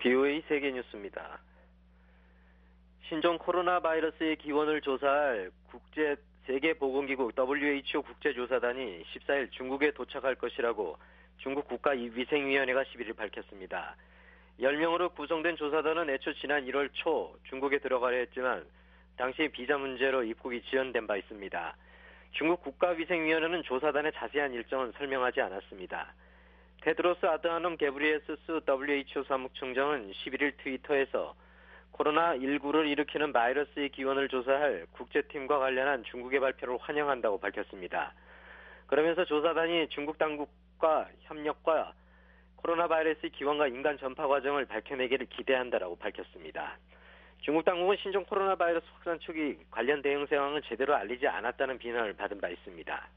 VOA 세계뉴스입니다. 신종 코로나 바이러스의 기원을 조사할 세계보건기구 WHO 국제조사단이 14일 중국에 도착할 것이라고 중국 국가위생위원회가 11일 밝혔습니다. 10명으로 구성된 조사단은 애초 지난 1월 초 중국에 들어가려 했지만 당시 비자 문제로 입국이 지연된 바 있습니다. 중국 국가위생위원회는 조사단의 자세한 일정은 설명하지 않았습니다. 테드로스 아드하놈 게브리에스스 WHO 사무총장은 11일 트위터에서 코로나19를 일으키는 바이러스의 기원을 조사할 국제팀과 관련한 중국의 발표를 환영한다고 밝혔습니다. 그러면서 조사단이 중국 당국과 협력과 코로나 바이러스의 기원과 인간 전파 과정을 밝혀내기를 기대한다라고 밝혔습니다. 중국 당국은 신종 코로나 바이러스 확산 초기 관련 대응 상황을 제대로 알리지 않았다는 비난을 받은 바 있습니다.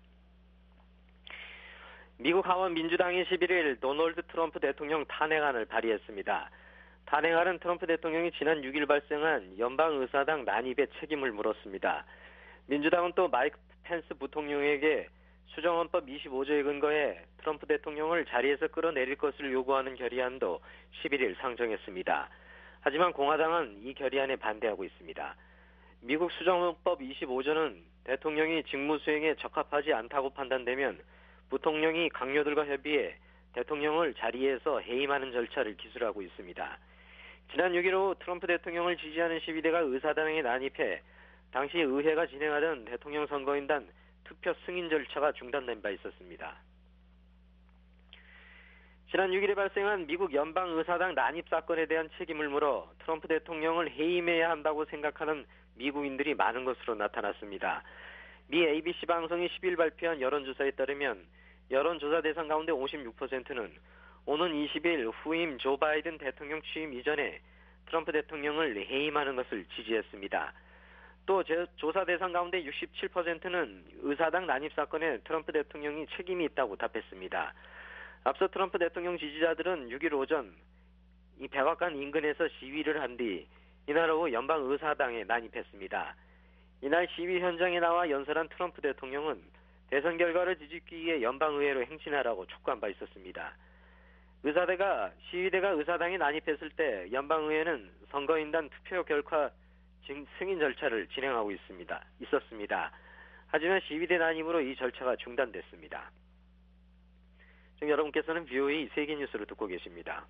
미국 하원 민주당이 11일 도널드 트럼프 대통령 탄핵안을 발의했습니다. 탄핵안은 트럼프 대통령이 지난 6일 발생한 연방의사당 난입에 책임을 물었습니다. 민주당은 또 마이크 펜스 부통령에게 수정헌법 25조에 근거해 트럼프 대통령을 자리에서 끌어내릴 것을 요구하는 결의안도 11일 상정했습니다. 하지만 공화당은 이 결의안에 반대하고 있습니다. 미국 수정헌법 25조는 대통령이 직무 수행에 적합하지 않다고 판단되면 부통령이 강요들과 협의해 대통령을 자리에서 해임하는 절차를 기술하고 있습니다. 지난 6일 오후 트럼프 대통령을 지지하는 시위대가 의사당에 난입해 당시 의회가 진행하던 대통령 선거인단 투표 승인 절차가 중단된 바 있었습니다. 지난 6일에 발생한 미국 연방의사당 난입 사건에 대한 책임을 물어 트럼프 대통령을 해임해야 한다고 생각하는 미국인들이 많은 것으로 나타났습니다. 미 ABC 방송이 10일 발표한 여론조사에 따르면 여론조사 대상 가운데 56%는 오는 20일 후임 조 바이든 대통령 취임 이전에 트럼프 대통령을 해임하는 것을 지지했습니다. 또 조사 대상 가운데 67%는 의사당 난입 사건에 트럼프 대통령이 책임이 있다고 답했습니다. 앞서 트럼프 대통령 지지자들은 6일 오전 이 백악관 인근에서 시위를 한 뒤 이날 오후 연방의사당에 난입했습니다. 이날 시위 현장에 나와 연설한 트럼프 대통령은 대선 결과를 뒤집기 위해 연방의회로 행진하라고 촉구한 바 있었습니다. 시위대가 의사당에 난입했을 때 연방의회는 선거인단 투표 결과 승인 절차를 진행하고 있었습니다. 하지만 시위대 난입으로 이 절차가 중단됐습니다. 지금 여러분께서는 VOA 세계뉴스를 듣고 계십니다.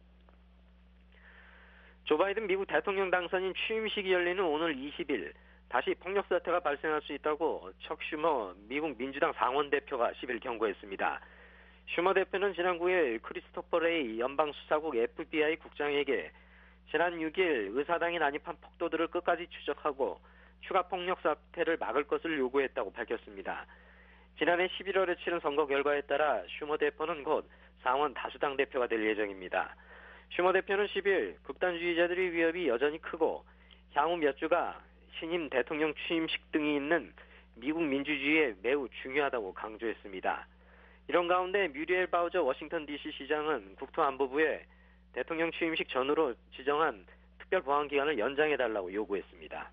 조 바이든 미국 대통령 당선인 취임식이 열리는 오늘 20일 다시 폭력 사태가 발생할 수 있다고 척 슈머 미국 민주당 상원대표가 10일 경고했습니다. 슈머 대표는 지난 9일 크리스토퍼 레이 연방수사국 FBI 국장에게 지난 6일 의사당에 난입한 폭도들을 끝까지 추적하고 추가 폭력 사태를 막을 것을 요구했다고 밝혔습니다. 지난해 11월에 치른 선거 결과에 따라 슈머 대표는 곧 상원 다수당 대표가 될 예정입니다. 슈머 대표는 10일 극단주의자들의 위협이 여전히 크고 향후 몇 주가 신임 대통령 취임식 등이 있는 미국 민주주의에 매우 중요하다고 강조했습니다. 이런 가운데 뮤리엘 바우저 워싱턴 DC 시장은 국토안보부에 대통령 취임식 전후로 지정한 특별보안기간을 연장해달라고 요구했습니다.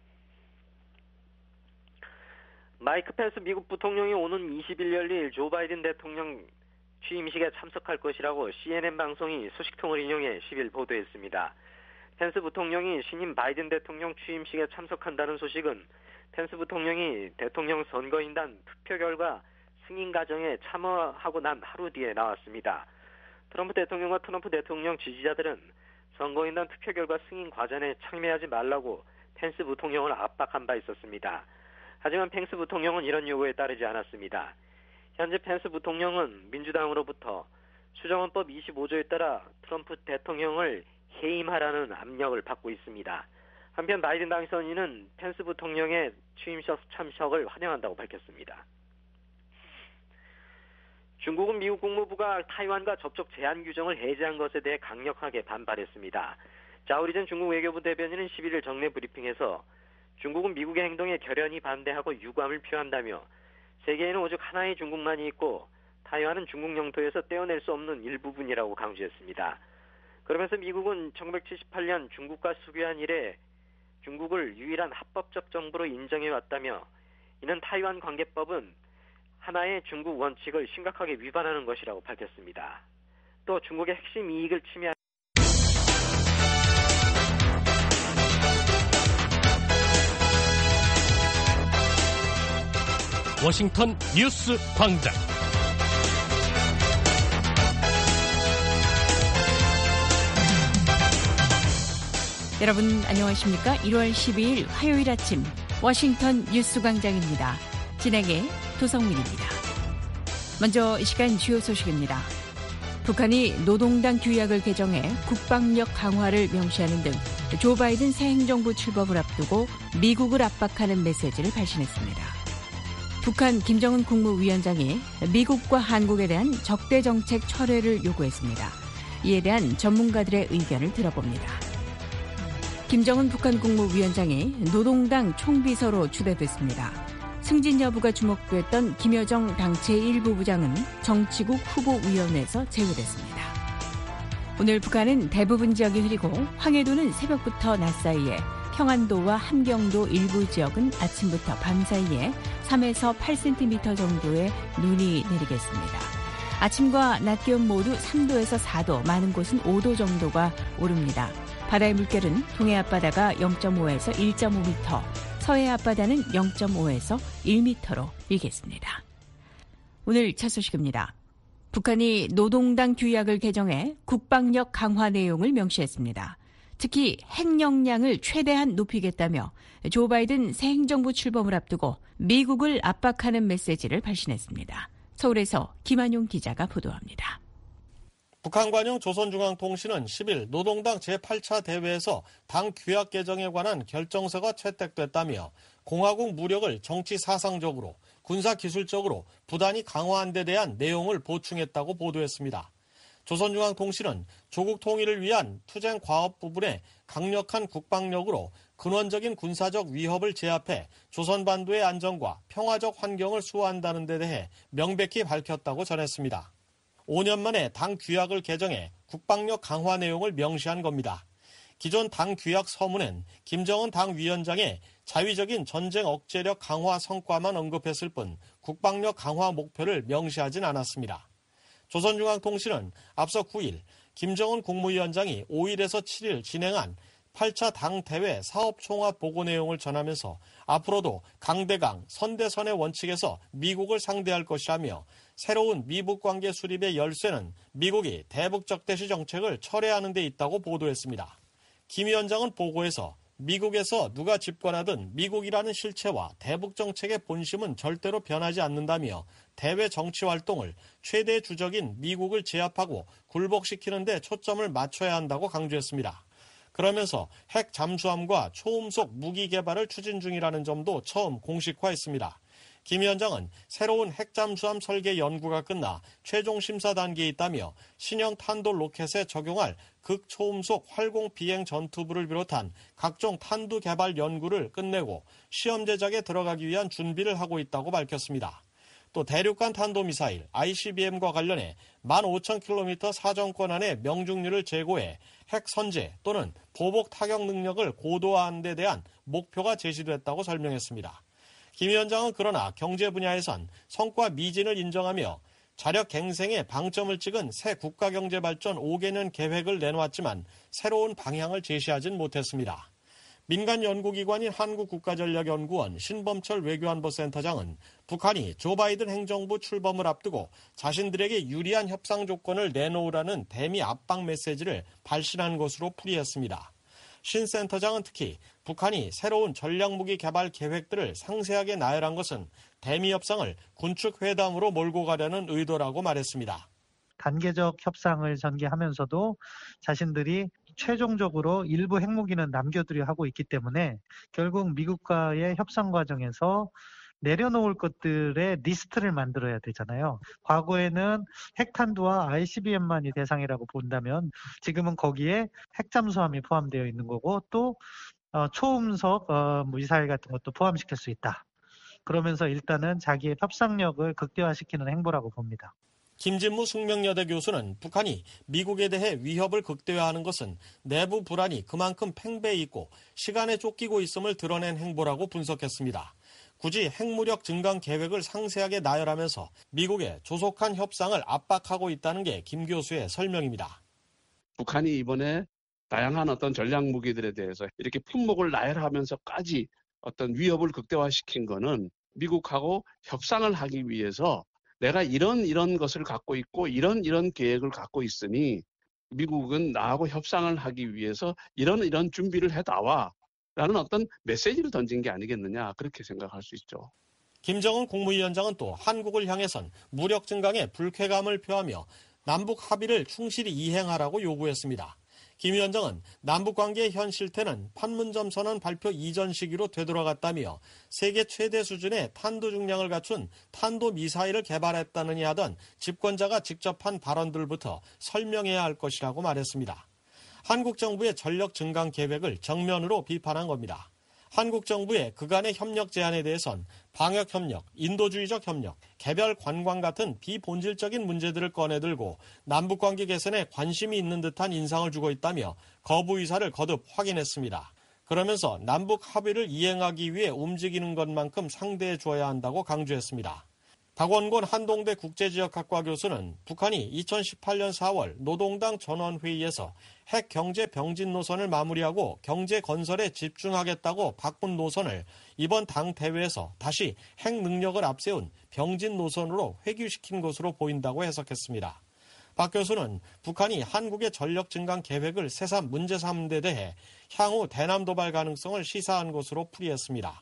마이크 펜스 미국 부통령이 오는 20일 열릴 조 바이든 대통령 취임식에 참석할 것이라고 CNN 방송이 소식통을 인용해 10일 보도했습니다. 펜스 부통령이 신임 바이든 대통령 취임식에 참석한다는 소식은 펜스 부통령이 대통령 선거인단 투표 결과 승인 과정에 참여하고 난 하루 뒤에 나왔습니다. 트럼프 대통령과 트럼프 대통령 지지자들은 선거인단 투표 결과 승인 과정에 참여하지 말라고 펜스 부통령을 압박한 바 있었습니다. 하지만 펜스 부통령은 이런 요구에 따르지 않았습니다. 현재 펜스 부통령은 민주당으로부터 수정헌법 25조에 따라 트럼프 대통령을 해임하라는 압력을 받고 있습니다. 한편 바이든 당선인은 펜스 부통령의 취임식 참석을 환영한다고 밝혔습니다. 중국은 미국 국무부가 타이완과 접촉 제한 규정을 해제한 것에 대해 강력하게 반발했습니다. 자오리전 중국 외교부 대변인은 11일 정례 브리핑에서 중국은 미국의 행동에 결연히 반대하고 유감을 표한다며 세계에는 오직 하나의 중국만이 있고 타이완은 중국 영토에서 떼어낼 수 없는 일부분이라고 강조했습니다. 그러면서 미국은 1978년 중국과 수교한 이래 중국을 유일한 합법적 정부로 인정해왔다며 이는 타이완 관계법은 하나의 중국 원칙을 심각하게 위반하는 것이라고 밝혔습니다. 또 중국의 핵심 이익을 침해하는 워싱턴 뉴스 광장. 여러분 안녕하십니까? 1월 12일 화요일 아침 워싱턴 뉴스 광장입니다. 진행의 도성민입니다. 먼저 이 시간 주요 소식입니다. 북한이 노동당 규약을 개정해 국방력 강화를 명시하는 등 조 바이든 새 행정부 출범을 앞두고 미국을 압박하는 메시지를 발신했습니다. 북한 김정은 국무위원장이 미국과 한국에 대한 적대정책 철회를 요구했습니다. 이에 대한 전문가들의 의견을 들어봅니다. 김정은 북한 국무위원장이 노동당 총비서로 추대됐습니다. 승진 여부가 주목됐던 김여정 당 제1부 부장은 정치국 후보위원회에서 제외됐습니다. 오늘 북한은 대부분 지역이 흐리고 황해도는 새벽부터 낮 사이에, 평안도와 함경도 일부 지역은 아침부터 밤 사이에 3에서 8cm 정도의 눈이 내리겠습니다. 아침과 낮 기온 모두 3도에서 4도, 많은 곳은 5도 정도가 오릅니다. 바다의 물결은 동해 앞바다가 0.5에서 1.5m, 서해 앞바다는 0.5에서 1m로 일겠습니다. 오늘 첫 소식입니다. 북한이 노동당 규약을 개정해 국방력 강화 내용을 명시했습니다. 특히 핵 역량을 최대한 높이겠다며 조 바이든 새 행정부 출범을 앞두고 미국을 압박하는 메시지를 발신했습니다. 서울에서 김한용 기자가 보도합니다. 북한 관영 조선중앙통신은 10일 노동당 제8차 대회에서 당 규약 개정에 관한 결정서가 채택됐다며 공화국 무력을 정치 사상적으로, 군사기술적으로 부단히 강화한 데 대한 내용을 보충했다고 보도했습니다. 조선중앙통신은 조국 통일을 위한 투쟁 과업 부분에 강력한 국방력으로 근원적인 군사적 위협을 제압해 조선반도의 안정과 평화적 환경을 수호한다는 데 대해 명백히 밝혔다고 전했습니다. 5년 만에 당 규약을 개정해 국방력 강화 내용을 명시한 겁니다. 기존 당 규약 서문엔 김정은 당 위원장의 자위적인 전쟁 억제력 강화 성과만 언급했을 뿐 국방력 강화 목표를 명시하진 않았습니다. 조선중앙통신은 앞서 9일 김정은 국무위원장이 5일에서 7일 진행한 8차 당 대회 사업총합 보고 내용을 전하면서 앞으로도 강대강, 선대선의 원칙에서 미국을 상대할 것이라며 새로운 미북 관계 수립의 열쇠는 미국이 대북 적대시 정책을 철회하는 데 있다고 보도했습니다. 김 위원장은 보고에서 미국에서 누가 집권하든 미국이라는 실체와 대북 정책의 본심은 절대로 변하지 않는다며 대외 정치 활동을 최대 주적인 미국을 제압하고 굴복시키는 데 초점을 맞춰야 한다고 강조했습니다. 그러면서 핵 잠수함과 초음속 무기 개발을 추진 중이라는 점도 처음 공식화했습니다. 김 위원장은 새로운 핵잠수함 설계 연구가 끝나 최종 심사 단계에 있다며 신형 탄도 로켓에 적용할 극초음속 활공 비행 전투부를 비롯한 각종 탄두 개발 연구를 끝내고 시험 제작에 들어가기 위한 준비를 하고 있다고 밝혔습니다. 또 대륙간 탄도미사일 ICBM과 관련해 15,000km 사정권 안에 명중률을 제고해 핵 선제 또는 보복 타격 능력을 고도화하는 데 대한 목표가 제시됐다고 설명했습니다. 김 위원장은 그러나 경제 분야에선 성과 미진을 인정하며 자력 갱생에 방점을 찍은 새 국가경제발전 5개년 계획을 내놓았지만 새로운 방향을 제시하진 못했습니다. 민간 연구기관인 한국국가전략연구원 신범철 외교안보센터장은 북한이 조 바이든 행정부 출범을 앞두고 자신들에게 유리한 협상 조건을 내놓으라는 대미 압박 메시지를 발신한 것으로 풀이했습니다. 신 센터장은 특히 북한이 새로운 전략무기 개발 계획들을 상세하게 나열한 것은 대미 협상을 군축회담으로 몰고 가려는 의도라고 말했습니다. 단계적 협상을 전개하면서도 자신들이 최종적으로 일부 핵무기는 남겨두려 하고 있기 때문에 결국 미국과의 협상 과정에서 내려놓을 것들의 리스트를 만들어야 되잖아요. 과거에는 핵탄두와 ICBM만이 대상이라고 본다면 지금은 거기에 핵잠수함이 포함되어 있는 거고 또 초음속 미사일 같은 것도 포함시킬 수 있다. 그러면서 일단은 자기의 협상력을 극대화시키는 행보라고 봅니다. 김진무 숙명여대 교수는 북한이 미국에 대해 위협을 극대화하는 것은 내부 불안이 그만큼 팽배해 있고 시간에 쫓기고 있음을 드러낸 행보라고 분석했습니다. 굳이 핵무력 증강 계획을 상세하게 나열하면서 미국의 조속한 협상을 압박하고 있다는 게 김 교수의 설명입니다. 북한이 이번에 다양한 어떤 전략무기들에 대해서 이렇게 품목을 나열하면서까지 어떤 위협을 극대화시킨 거는 미국하고 협상을 하기 위해서 내가 이런 것을 갖고 있고 이런 계획을 갖고 있으니 미국은 나하고 협상을 하기 위해서 이런 준비를 해다와 라는 어떤 메시지를 던진 게 아니겠느냐 그렇게 생각할 수 있죠. 김정은 국무위원장은 또 한국을 향해선 무력 증강에 불쾌감을 표하며 남북 합의를 충실히 이행하라고 요구했습니다. 김 위원장은 남북관계의 현 실태는 판문점 선언 발표 이전 시기로 되돌아갔다며 세계 최대 수준의 탄도 중량을 갖춘 탄도미사일을 개발했다느니 하던 집권자가 직접 한 발언들부터 설명해야 할 것이라고 말했습니다. 한국 정부의 전력 증강 계획을 정면으로 비판한 겁니다. 한국 정부의 그간의 협력 제안에 대해선 방역협력, 인도주의적 협력, 개별 관광 같은 비본질적인 문제들을 꺼내들고 남북관계 개선에 관심이 있는 듯한 인상을 주고 있다며 거부 의사를 거듭 확인했습니다. 그러면서 남북 합의를 이행하기 위해 움직이는 것만큼 상대해 줘야 한다고 강조했습니다. 박원곤 한동대 국제지역학과 교수는 북한이 2018년 4월 노동당 전원회의에서 핵 경제 병진 노선을 마무리하고 경제 건설에 집중하겠다고 바꾼 노선을 이번 당 대회에서 다시 핵 능력을 앞세운 병진 노선으로 회귀시킨 것으로 보인다고 해석했습니다. 박 교수는 북한이 한국의 전력 증강 계획을 새삼 문제 삼는 데 대해 향후 대남 도발 가능성을 시사한 것으로 풀이했습니다.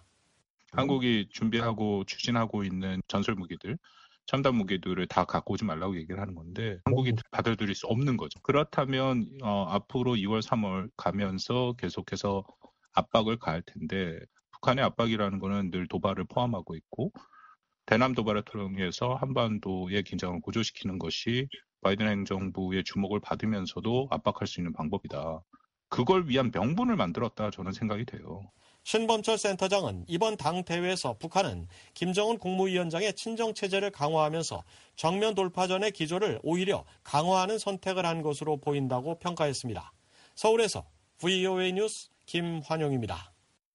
한국이 준비하고 추진하고 있는 전술 무기들, 첨단 무기들을 다 갖고 오지 말라고 얘기를 하는 건데 한국이 받아들일 수 없는 거죠. 그렇다면 앞으로 2월, 3월 가면서 계속해서 압박을 가할 텐데 북한의 압박이라는 거는 늘 도발을 포함하고 있고 대남 도발을 통해서 한반도의 긴장을 고조시키는 것이 바이든 행정부의 주목을 받으면서도 압박할 수 있는 방법이다. 그걸 위한 명분을 만들었다 저는 생각이 돼요. 신범철 센터장은 이번 당 대회에서 북한은 김정은 국무위원장의 친정체제를 강화하면서 정면 돌파전의 기조를 오히려 강화하는 선택을 한 것으로 보인다고 평가했습니다. 서울에서 VOA 뉴스 김환용입니다.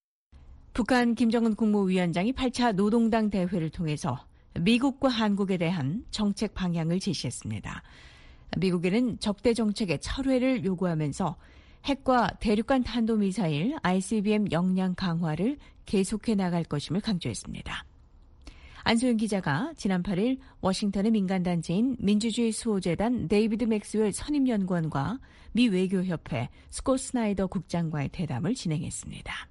북한 김정은 국무위원장이 8차 노동당 대회를 통해서 미국과 한국에 대한 정책 방향을 제시했습니다. 미국에는 적대 정책의 철회를 요구하면서 핵과 대륙간 탄도미사일 ICBM 역량 강화를 계속해 나갈 것임을 강조했습니다. 안소영 기자가 지난 8일 워싱턴의 민간단체인 민주주의 수호재단 데이비드 맥스웰 선임연구원과 미 외교협회 스콧 스나이더 국장과의 대담을 진행했습니다.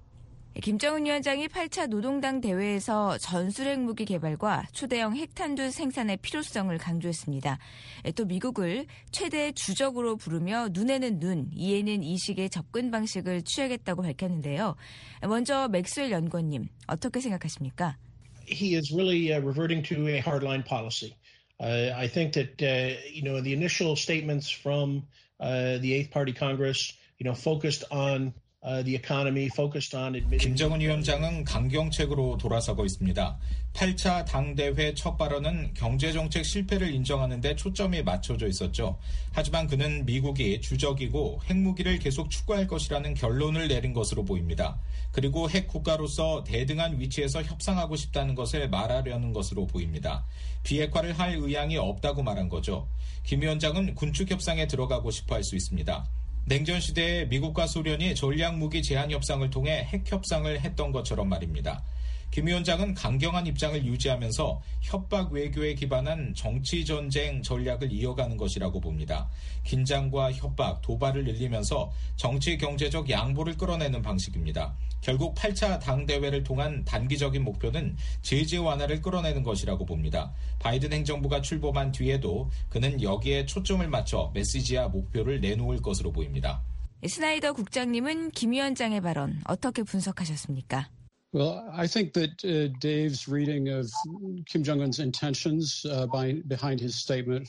김정은 위원장이 8차 노동당 대회에서 전술핵 무기 개발과 초대형 핵탄두 생산의 필요성을 강조했습니다. 또 미국을 최대 주적으로 부르며 눈에는 눈, 이에는 이식의 접근 방식을 취하겠다고 밝혔는데요. 먼저 맥스웰 연구원님, 어떻게 생각하십니까? He is really reverting to a hardline policy. I think that the initial statements from the Eighth Party Congress, focused on the economy, focused on admitting. 김정은 위원장은 강경책으로 돌아서고 있습니다. 8차 당대회 첫 발언은 경제정책 실패를 인정하는 데 초점이 맞춰져 있었죠. 하지만 그는 미국이 주적이고 핵무기를 계속 추구할 것이라는 결론을 내린 것으로 보입니다. 그리고 핵국가로서 대등한 위치에서 협상하고 싶다는 것을 말하려는 것으로 보입니다. 비핵화를 할 의향이 없다고 말한 거죠. 김 위원장은 군축 협상에 들어가고 싶어 할 수 있습니다. 냉전 시대에 미국과 소련이 전략무기 제한 협상을 통해 핵 협상을 했던 것처럼 말입니다. 김 위원장은 강경한 입장을 유지하면서 협박 외교에 기반한 정치전쟁 전략을 이어가는 것이라고 봅니다. 긴장과 협박, 도발을 늘리면서 정치 경제적 양보를 끌어내는 방식입니다. 결국 8차 당대회를 통한 단기적인 목표는 제재 완화를 끌어내는 것이라고 봅니다. 바이든 행정부가 출범한 뒤에도 그는 여기에 초점을 맞춰 메시지와 목표를 내놓을 것으로 보입니다. 스나이더 국장님은 김 위원장의 발언 어떻게 분석하셨습니까? Well, I think that Dave's reading of Kim Jong-un's intentions behind his statement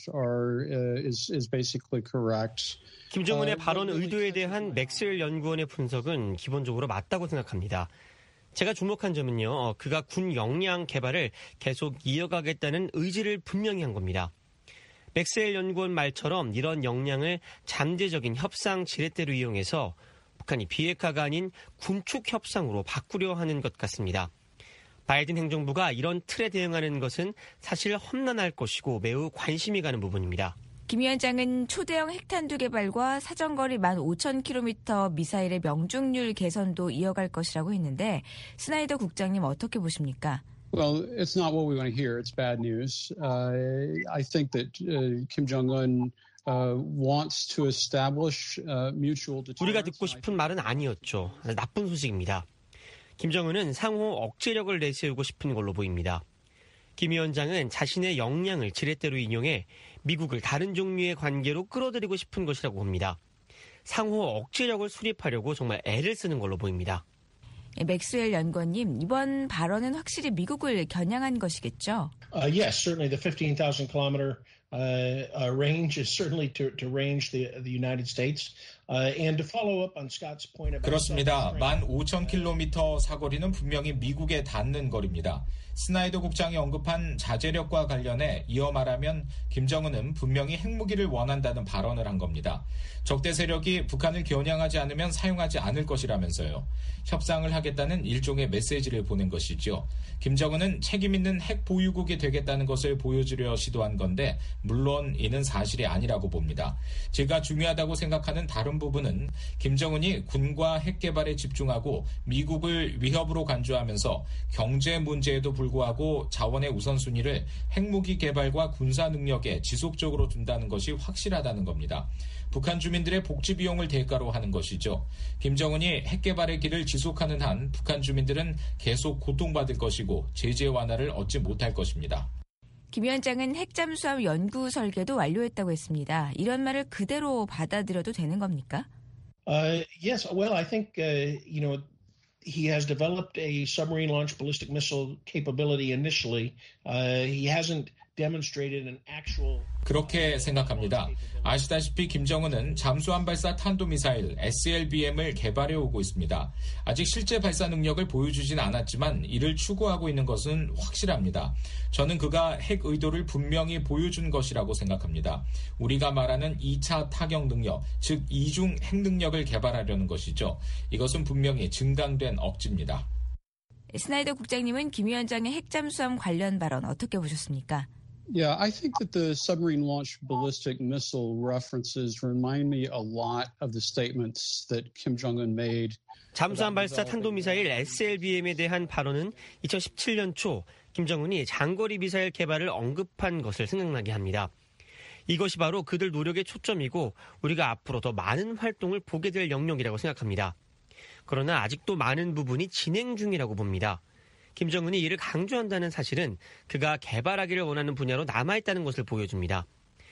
is basically correct. 김정은의 발언 의도에 대한 맥스웰 연구원의 분석은 기본적으로 맞다고 생각합니다. 제가 주목한 점은요, 그가 군 역량 개발을 계속 이어가겠다는 의지를 분명히 한 겁니다. 맥스웰 연구원 말처럼 이런 역량을 잠재적인 협상 지렛대로 이용해서 북한이 비핵화가 아닌 군축 협상으로 바꾸려 하는 것 같습니다. 바이든 행정부가 이런 틀에 대응하는 것은 사실 험난할 것이고 매우 관심이 가는 부분입니다. 김 위원장은 초대형 핵탄두 개발과 사정거리 15,000km 미사일의 명중률 개선도 이어갈 것이라고 했는데 스나이더 국장님 어떻게 보십니까? Well, it's not what we want to hear. It's bad news. I think that Kim Jong-un wants to establish mutual deterrence. 우리가 듣고 싶은 말은 아니었죠. 나쁜 소식입니다. 김정은은 상호 억제력을 내세우고 싶은 걸로 보입니다. 김 위원장은 자신의 역량을 지렛대로 인용해 미국을 다른 종류의 관계로 끌어들이고 싶은 것이라고 봅니다. 상호 억제력을 수립하려고 정말 애를 쓰는 걸로 보입니다. 맥스웰 연구원님, 이번 발언은 확실히 미국을 겨냥한 것이겠죠? Yes, certainly the 15,000 kilometer range is certainly to range the United States. And to follow up on Scott's point about 그렇습니다. 15,000km 사거리는 분명히 미국에 닿는 거리입니다. 스나이더 국장이 언급한 자제력과 관련해 이어 말하면 김정은은 분명히 핵무기를 원한다는 발언을 한 겁니다. 적대 세력이 북한을 겨냥하지 않으면 사용하지 않을 것이라면서요. 협상을 하겠다는 일종의 메시지를 보낸 것이죠. 김정은은 책임 있는 핵 보유국이 되겠다는 것을 보여주려 시도한 건데 물론 이는 사실이 아니라고 봅니다. 제가 중요하다고 생각하는 다른 부분은 김정은이 군과 핵 개발에 집중하고 미국을 위협으로 간주하면서 경제 문제에도 불구하고 자원의 우선순위를 핵무기 개발과 군사 능력에 지속적으로 둔다는 것이 확실하다는 겁니다. 북한 주민들의 복지 비용을 대가로 하는 것이죠. 김정은이 핵 개발의 길을 지속하는 한 북한 주민들은 계속 고통받을 것이고 제재 완화를 얻지 못할 것입니다. 김 위원장은 핵 잠수함 연구 설계도 완료했다고 했습니다. 이런 말을 그대로 받아들여도 되는 겁니까? Yes, well, I think he has developed a submarine launched ballistic missile capability initially. He hasn't demonstrated an actual. 그렇게 생각합니다. 아시다시피 김정은은 잠수함 발사 탄도미사일 SLBM을 개발해 오고 있습니다. 아직 실제 발사 능력을 보여주진 않았지만 이를 추구하고 있는 것은 확실합니다. 저는 그가 핵 의도를 분명히 보여준 것이라고 생각합니다. 우리가 말하는 2차 타격 능력, 즉 이중 핵 능력을 개발하려는 것이죠. 이것은 분명히 증강된 억지입니다. 스나이더 국장님은 김 위원장의 핵 잠수함 관련 발언 어떻게 보셨습니까? Yeah, I think that the submarine-launched ballistic missile references remind me a lot of the statements that Kim Jong-un made. 잠수함 발사 탄도미사일 SLBM에 대한 발언은 2017년 초 김정은이 장거리 미사일 개발을 언급한 것을 생각나게 합니다. 이것이 바로 그들 노력의 초점이고 우리가 앞으로 더 많은 활동을 보게 될 영역이라고 생각합니다. 그러나 아직도 많은 부분이 진행 중이라고 봅니다. 김정은이 이를 강조한다는 사실은 그가 개발하기를 원하는 분야로 남아있다는 것을 보여줍니다.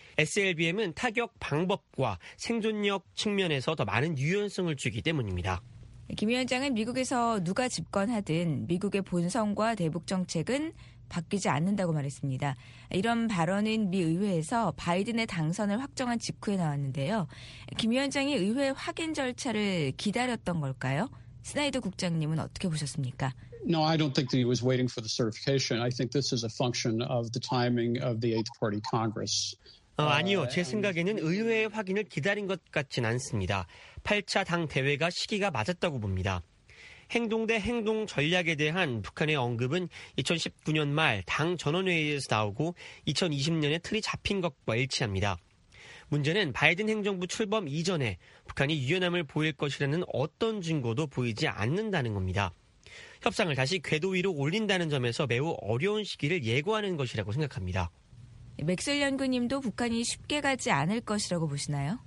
SLBM은 타격 방법과 생존력 측면에서 더 많은 유연성을 주기 때문입니다. 김 위원장은 미국에서 누가 집권하든 미국의 본성과 대북 정책은 바뀌지 않는다고 말했습니다. 이런 발언은 미 의회에서 바이든의 당선을 확정한 직후에 나왔는데요. 김 위원장이 의회 확인 절차를 기다렸던 걸까요? 스나이더 국장님은 어떻게 보셨습니까? No, I don't think that he was waiting for the certification. I think this is a function of the timing of the Eighth Party Congress. 아니요. 제 생각에는 의회의 확인을 기다린 것 같진 않습니다. 8차 당 대회가 시기가 맞았다고 봅니다. 행동 대 행동 전략에 대한 북한의 언급은 2019년 말 당 전원회의에서 나오고 2020년에 틀이 잡힌 것과 일치합니다. 문제는 바이든 행정부 출범 이전에 북한이 유연함을 보일 것이라는 어떤 증거도 보이지 않는다는 겁니다. 협상을 다시 궤도 위로 올린다는 점에서 매우 어려운 시기를 예고하는 것이라고 생각합니다. 맥스웰 연구님도 북한이 쉽게 가지 않을 것이라고 보시나요?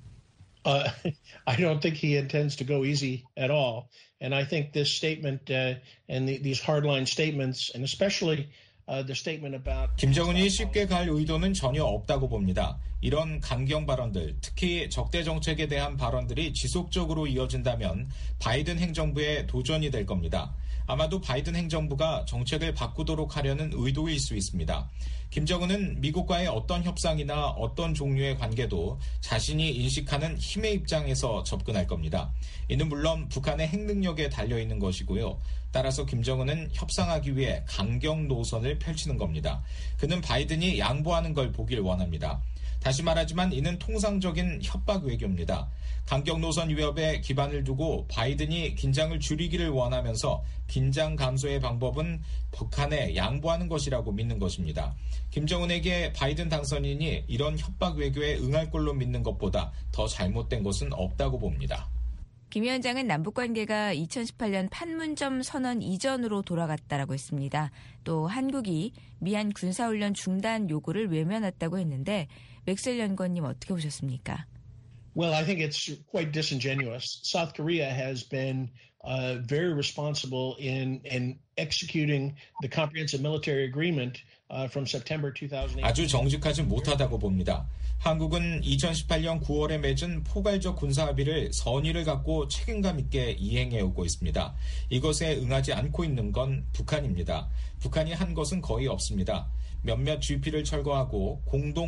I don't think he intends to go easy at all. And I think this statement and these hardline statements, and especially the statement about 김정은이 쉽게 갈 의도는 전혀 없다고 봅니다. 이런 강경 발언들, 특히 적대 정책에 대한 발언들이 지속적으로 이어진다면 바이든 행정부의 도전이 될 겁니다. 아마도 바이든 행정부가 정책을 바꾸도록 하려는 의도일 수 있습니다. 김정은은 미국과의 어떤 협상이나 어떤 종류의 관계도 자신이 인식하는 힘의 입장에서 접근할 겁니다. 이는 물론 북한의 핵 능력에 달려있는 것이고요. 따라서 김정은은 협상하기 위해 강경 노선을 펼치는 겁니다. 그는 바이든이 양보하는 걸 보길 원합니다. 다시 말하지만 이는 통상적인 협박 외교입니다. 강경 노선 위협에 기반을 두고 바이든이 긴장을 줄이기를 원하면서 긴장 감소의 방법은 북한에 양보하는 것이라고 믿는 것입니다. 김정은에게 바이든 당선인이 이런 협박 외교에 응할 걸로 믿는 것보다 더 잘못된 것은 없다고 봅니다. 김 위원장은 남북관계가 2018년 판문점 선언 이전으로 돌아갔다라고 했습니다. 또 한국이 미얀 군사훈련 중단 요구를 외면했다고 했는데 맥스웰 연구원님 어떻게 보셨습니까? Well, I think it's quite disingenuous. South Korea has been very responsible in executing the comprehensive military agreement from September 2008. 아주 정직하지 못하다고 봅니다. 한국은 2018년 9월에 맺은 포괄적 군사합의를 선의를 갖고 책임감 있게 이행해오고 있습니다. 이것에 응하지 않고 있는 건 북한입니다. 북한이 한 것은 거의 없습니다. 몇몇 GP를 철거하고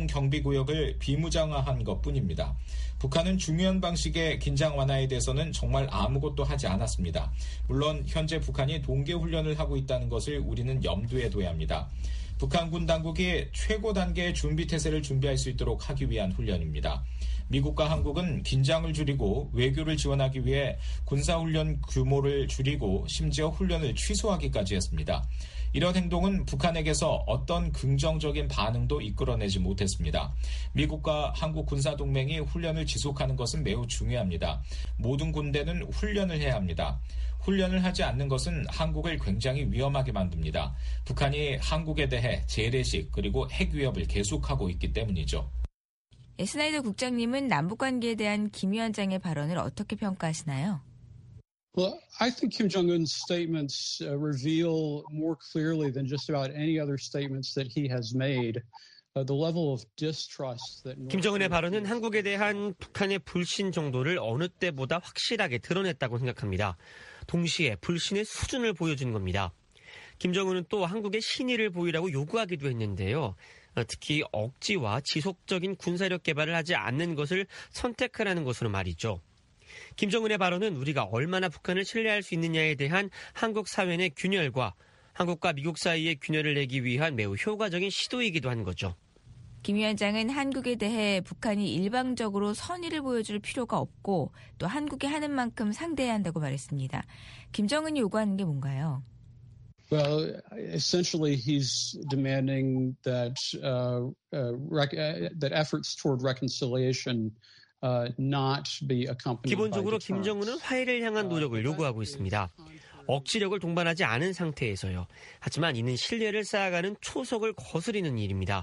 공동경비구역을 비무장화한 것뿐입니다. 북한은 중요한 방식의 긴장 완화에 대해서는 정말 아무것도 하지 않았습니다. 물론 현재 북한이 동계훈련을 하고 있다는 것을 우리는 염두에 둬야 합니다. 북한군 당국이 최고 단계의 준비태세를 준비할 수 있도록 하기 위한 훈련입니다. 미국과 한국은 긴장을 줄이고 외교를 지원하기 위해 군사훈련 규모를 줄이고 심지어 훈련을 취소하기까지 했습니다. 이런 행동은 북한에게서 어떤 긍정적인 반응도 이끌어내지 못했습니다. 미국과 한국 군사동맹이 훈련을 지속하는 것은 매우 중요합니다. 모든 군대는 훈련을 해야 합니다. 훈련을 하지 않는 것은 한국을 굉장히 위험하게 만듭니다. 북한이 한국에 대해 재래식 그리고 핵 위협을 계속하고 있기 때문이죠. 스나이더 국장님은 남북관계에 대한 김 위원장의 발언을 어떻게 평가하시나요? Well, I think Kim Jong-un's statements reveal more clearly than just about any other statements that he has made the level of distrust that 김정은의 발언은 한국에 대한 북한의 불신 정도를 어느 때보다 확실하게 드러냈다고 생각합니다. 동시에 불신의 수준을 보여준 겁니다. 김정은은 또 한국의 신의를 보이라고 요구하기도 했는데요. 특히 억지와 지속적인 군사력 개발을 하지 않는 것을 선택하라는 것으로 말이죠. 김정은의 발언은 우리가 얼마나 북한을 신뢰할 수 있느냐에 대한 한국 사회 내 균열과 한국과 미국 사이의 균열을 내기 위한 매우 효과적인 시도이기도 한 거죠. 김 위원장은 한국에 대해 북한이 일방적으로 선의를 보여줄 필요가 없고 또 한국이 하는 만큼 상대해야 한다고 말했습니다. 김정은이 요구하는 게 뭔가요? Well, essentially, he's demanding that that efforts toward reconciliation not be accompanied. 기본적으로 김정은은 화해를 향한 노력을 요구하고 있습니다. 억지력을 동반하지 않은 상태에서요. 하지만 이는 신뢰를 쌓아가는 초석을 거스리는 일입니다.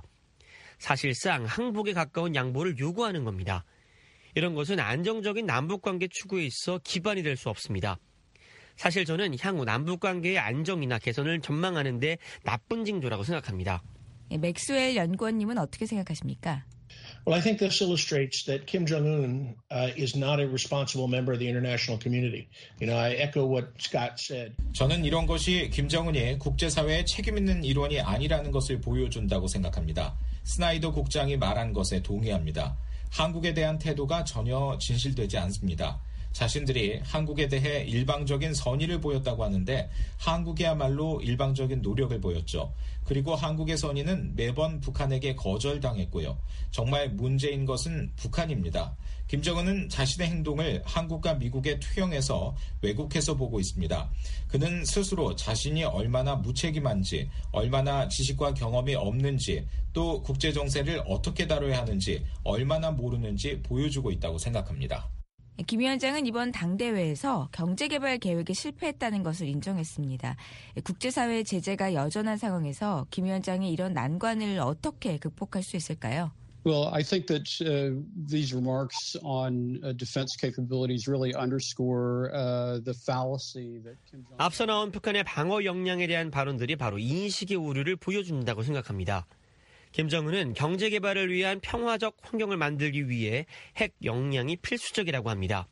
사실상 항복에 가까운 양보를 요구하는 겁니다. 이런 것은 안정적인 남북관계 추구에 있어 기반이 될 수 없습니다. 사실 저는 향후 남북관계의 안정이나 개선을 전망하는 데 나쁜 징조라고 생각합니다. 맥스웰 연구원님은 어떻게 생각하십니까? Well, I think this illustrates that Kim Jong-un is not a responsible member of the international community. I echo what Scott said. 저는 이런 것이 김정은이 국제사회에 책임 있는 일원이 아니라는 것을 보여준다고 생각합니다. 스나이더 국장이 말한 것에 동의합니다. 한국에 대한 태도가 전혀 진실되지 않습니다. 자신들이 한국에 대해 일방적인 선의를 보였다고 하는데 한국이야말로 일방적인 노력을 보였죠. 그리고 한국의 선의는 매번 북한에게 거절당했고요. 정말 문제인 것은 북한입니다. 김정은은 자신의 행동을 한국과 미국에 투영해서 왜곡해서 보고 있습니다. 그는 스스로 자신이 얼마나 무책임한지, 얼마나 지식과 경험이 없는지, 또 국제정세를 어떻게 다뤄야 하는지 얼마나 모르는지 보여주고 있다고 생각합니다. 김 위원장은 이번 당대회에서 경제개발 계획에 실패했다는 것을 인정했습니다. 국제사회의 제재가 여전한 상황에서 김 위원장이 이런 난관을 어떻게 극복할 수 있을까요? Well, I think that these remarks on defense capabilities really underscore the fallacy that Kim Jong-un. 앞서 나온 북한의 방어 역량에 대한 발언들이 바로 인식의 오류를 보여준다고 생각합니다. 김정은은 경제 개발을 위한 평화적 환경을 만들기 위해 핵 역량이 필수적이라고 합니다.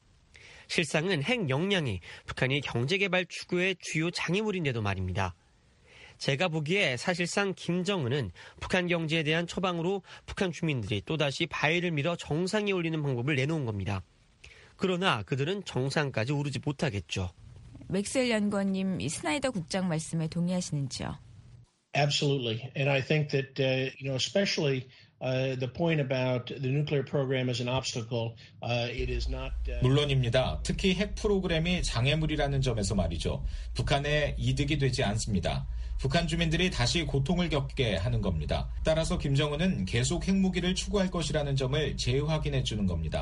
실상은 핵 역량이 북한이 경제 개발 추구의 주요 장애물인데도 말입니다. 제가 보기에 사실상 김정은은 북한 경제에 대한 처방으로 북한 주민들이 또다시 바위를 밀어 정상에 올리는 방법을 내놓은 겁니다. 그러나 그들은 정상까지 오르지 못하겠죠. 맥스웰 연구원님, 이 스나이더 국장 말씀에 동의하시는지요? Absolutely. And I think that, especially the point about the nuclear program as an obstacle, it is not... 물론입니다. 특히 핵 프로그램이 장애물이라는 점에서 말이죠. 북한의 이득이 되지 않습니다. 북한 주민들이 다시 고통을 겪게 하는 겁니다. 따라서 김정은은 계속 핵무기를 추구할 것이라는 점을 재확인해 주는 겁니다.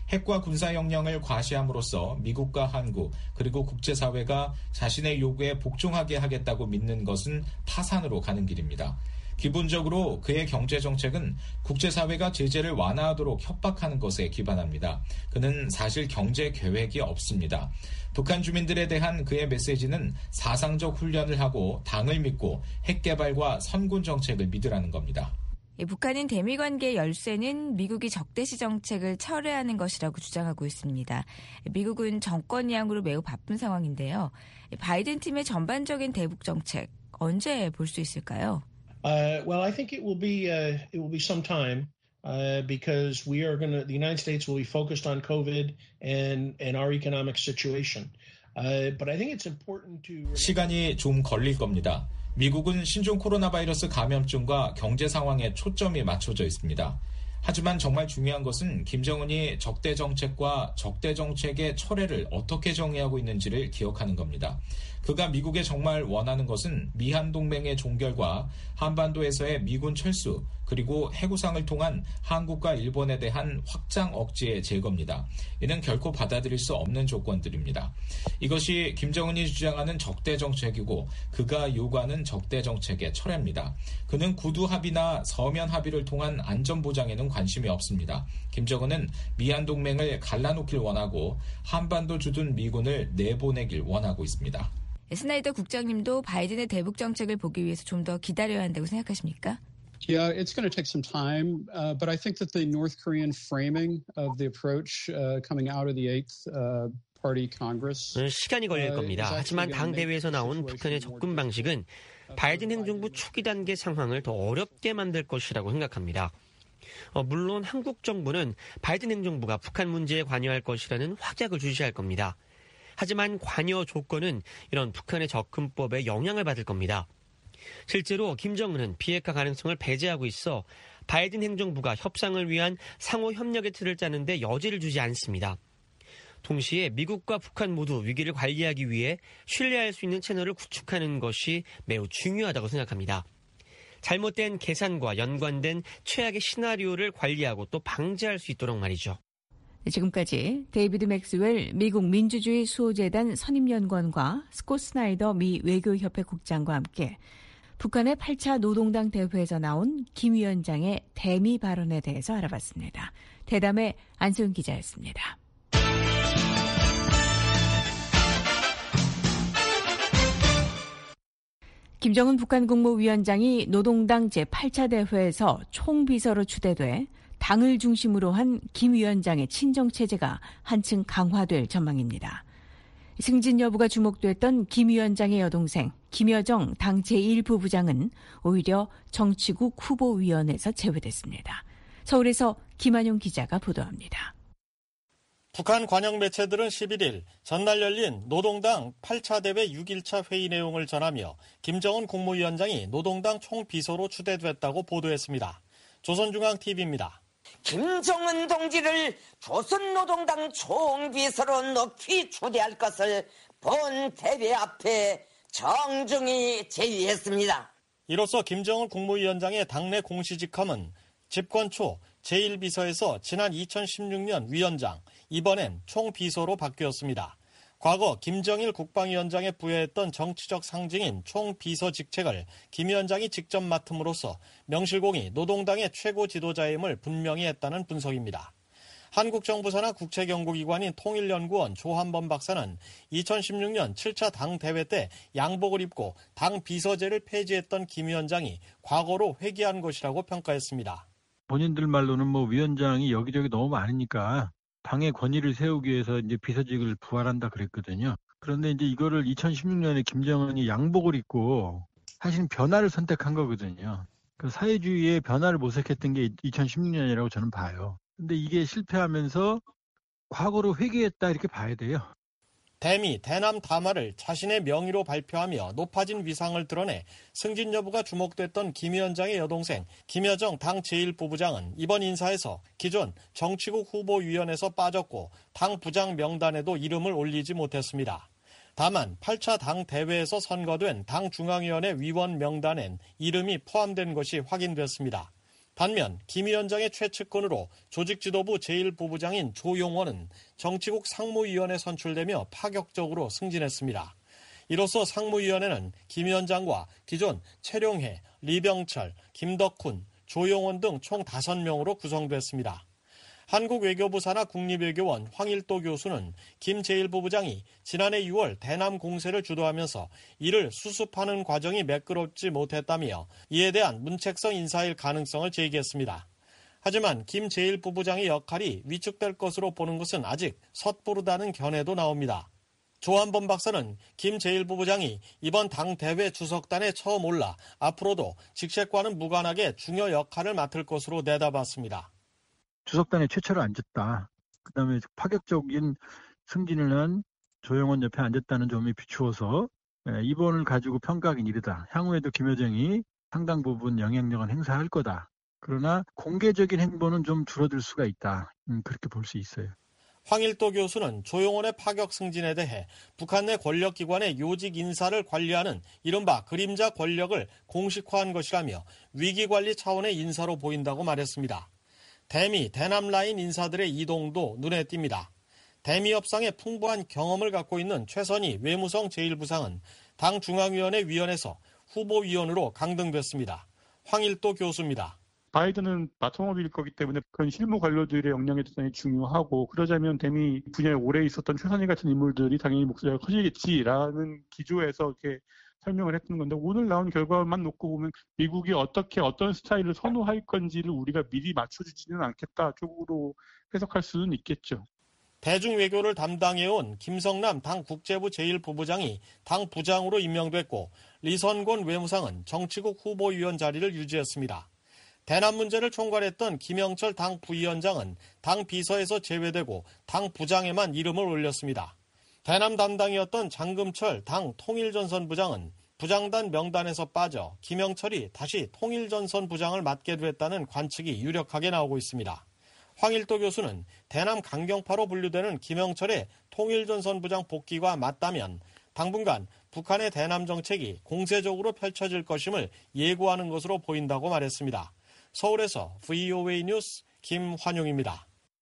핵과 군사 역량을 과시함으로써 미국과 한국 그리고 국제사회가 자신의 요구에 복종하게 하겠다고 믿는 것은 파산으로 가는 길입니다. 기본적으로 그의 경제정책은 국제사회가 제재를 완화하도록 협박하는 것에 기반합니다. 그는 사실 경제 계획이 없습니다. 북한 주민들에 대한 그의 메시지는 사상적 훈련을 하고 당을 믿고 핵개발과 선군 정책을 믿으라는 겁니다. 북한인 대미관계 열쇠는 미국이 적대시 정책을 철회하는 것이라고 주장하고 있습니다. 미국은 정권이양으로 매우 바쁜 상황인데요. 바이든 팀의 전반적인 대북 정책 언제 볼 수 있을까요? Well, I think it will be some time because the United States will be focused on COVID and our economic situation. But I think it's important to. 시간이 좀 걸릴 겁니다. 미국은 신종 코로나 바이러스 감염증과 경제 상황에 초점이 맞춰져 있습니다. 하지만 정말 중요한 것은 김정은이 적대 정책과 적대 정책의 철회를 어떻게 정의하고 있는지를 기억하는 겁니다. 그가 미국에 정말 원하는 것은 미한 동맹의 종결과 한반도에서의 미군 철수 그리고 해구상을 통한 한국과 일본에 대한 확장 억제의 제거입니다. 이는 결코 받아들일 수 없는 조건들입니다. 이것이 김정은이 주장하는 적대 정책이고 그가 요구하는 적대 정책의 철회입니다. 그는 구두 합의나 서면 합의를 통한 안전 보장에는 관심이 없습니다. 김정은은 미한 동맹을 갈라놓길 원하고 한반도 주둔 미군을 내보내길 원하고 있습니다. 스나이더 국장님도 바이든의 대북 정책을 보기 위해서 좀 더 기다려야 한다고 생각하십니까? Yeah, it's going to take some time, but I think that the North Korean framing of the approach coming out of the Eighth Party Congress 시간이 걸릴 겁니다. 하지만 당 대회에서 나온 북한의 접근 방식은 바이든 행정부 초기 단계 상황을 더 어렵게 만들 것이라고 생각합니다. 물론 한국 정부는 바이든 행정부가 북한 문제에 관여할 것이라는 확약을 주시할 겁니다. 하지만 관여 조건은 이런 북한의 접근법에 영향을 받을 겁니다. 실제로 김정은은 비핵화 가능성을 배제하고 있어 바이든 행정부가 협상을 위한 상호 협력의 틀을 짜는데 여지를 주지 않습니다. 동시에 미국과 북한 모두 위기를 관리하기 위해 신뢰할 수 있는 채널을 구축하는 것이 매우 중요하다고 생각합니다. 잘못된 계산과 연관된 최악의 시나리오를 관리하고 또 방지할 수 있도록 말이죠. 지금까지 데이비드 맥스웰 미국 민주주의 수호재단 선임연구원과 스콧 스나이더 미 외교협회 국장과 함께 북한의 8차 노동당 대회에서 나온 김 위원장의 대미 발언에 대해서 알아봤습니다. 대담의 안소영 기자였습니다. 김정은 북한 국무위원장이 노동당 제8차 대회에서 총비서로 추대돼 당을 중심으로 한 김 위원장의 친정체제가 한층 강화될 전망입니다. 승진 여부가 주목됐던 김 위원장의 여동생 김여정 당 제1부부장은 오히려 정치국 후보위원회에서 제외됐습니다. 서울에서 김한용 기자가 보도합니다. 북한 관영 매체들은 11일 전날 열린 노동당 8차 대회 6일차 회의 내용을 전하며 김정은 국무위원장이 노동당 총비서로 추대됐다고 보도했습니다. 조선중앙TV입니다. 김정은 동지를 조선노동당 총비서로 높이 추대할 것을 본 대회 앞에 정중히 제의했습니다. 이로써 김정은 국무위원장의 당내 공시직함은 집권 초 제1비서에서 지난 2016년 위원장, 이번엔 총비서로 바뀌었습니다. 과거 김정일 국방위원장에 부여했던 정치적 상징인 총비서 직책을 김 위원장이 직접 맡음으로써 명실공히 노동당의 최고 지도자임을 분명히 했다는 분석입니다. 한국 정부 산하 국책연구기관인 통일연구원 조한범 박사는 2016년 7차 당 대회 때 양복을 입고 당 비서제를 폐지했던 김 위원장이 과거로 회귀한 것이라고 평가했습니다. 본인들 말로는 위원장이 여기저기 너무 많으니까 당의 권위를 세우기 위해서 이제 비서직을 부활한다 그랬거든요. 그런데 이제 이거를 2016년에 김정은이 양복을 입고 사실 변화를 선택한 거거든요. 그 사회주의의 변화를 모색했던 게 2016년이라고 저는 봐요. 근데 이게 실패하면서 과거로 회귀했다 이렇게 봐야 돼요. 대미, 대남 담화를 자신의 명의로 발표하며 높아진 위상을 드러내 승진 여부가 주목됐던 김 위원장의 여동생 김여정 당 제1부부장은 이번 인사에서 기존 정치국 후보위원회에서 빠졌고 당 부장 명단에도 이름을 올리지 못했습니다. 다만 8차 당 대회에서 선거된 당 중앙위원회 위원 명단엔 이름이 포함된 것이 확인됐습니다. 반면 김 위원장의 최측근으로 조직지도부 제1부부장인 조용원은 정치국 상무위원에 선출되며 파격적으로 승진했습니다. 이로써 상무위원회는 김 위원장과 기존 최룡해, 리병철, 김덕훈, 조용원 등 총 5명으로 구성됐습니다. 한국외교부 산하 국립외교원 황일도 교수는 김 제1부부장이 지난해 6월 대남 공세를 주도하면서 이를 수습하는 과정이 매끄럽지 못했다며 이에 대한 문책성 인사일 가능성을 제기했습니다. 하지만 김 제1부부장의 역할이 위축될 것으로 보는 것은 아직 섣부르다는 견해도 나옵니다. 조한범 박사는 김 제1부부장이 이번 당대회 주석단에 처음 올라 앞으로도 직책과는 무관하게 중요 역할을 맡을 것으로 내다봤습니다. 주석단에 최초로 앉았다. 그다음에 파격적인 승진을 한 조용원 옆에 앉았다는 점이 비추어서 이번을 가지고 평가하기는 이르다. 향후에도 김여정이 상당 부분 영향력은 행사할 거다. 그러나 공개적인 행보는 좀 줄어들 수가 있다. 그렇게 볼 수 있어요. 황일도 교수는 조용원의 파격 승진에 대해 북한 내 권력기관의 요직 인사를 관리하는 이른바 그림자 권력을 공식화한 것이라며 위기관리 차원의 인사로 보인다고 말했습니다. 대미, 대남 라인 인사들의 이동도 눈에 띕니다. 대미 협상에 풍부한 경험을 갖고 있는 최선희 외무성 제1부상은 당 중앙위원회 위원에서 후보위원으로 강등됐습니다. 황일도 교수입니다. 바이든은 바통업일 거기 때문에 그런 실무 관료들의 역량이 대단히 중요하고, 그러자면 대미 분야에 오래 있었던 최선희 같은 인물들이 당연히 목소리가 커지겠지라는 기조에서 이렇게 설명을 했던 건데, 오늘 나온 결과만 놓고 보면 미국이 어떤 스타일을 선호할 건지를 우리가 미리 맞춰주지는 않겠다 쪽으로 해석할 수는 있겠죠. 대중외교를 담당해온 김성남 당 국제부 제1부부장이 당 부장으로 임명됐고, 리선곤 외무상은 정치국 후보위원 자리를 유지했습니다. 대남 문제를 총괄했던 김영철 당 부위원장은 당 비서에서 제외되고 당 부장에만 이름을 올렸습니다. 대남 담당이었던 장금철 당 통일전선 부장은 부장단 명단에서 빠져 김영철이 다시 통일전선 부장을 맡게 됐다는 관측이 유력하게 나오고 있습니다. 황일도 교수는 대남 강경파로 분류되는 김영철의 통일전선 부장 복귀가 맞다면 당분간 북한의 대남 정책이 공세적으로 펼쳐질 것임을 예고하는 것으로 보인다고 말했습니다. 서울에서 VOA 뉴스 김환용입니다.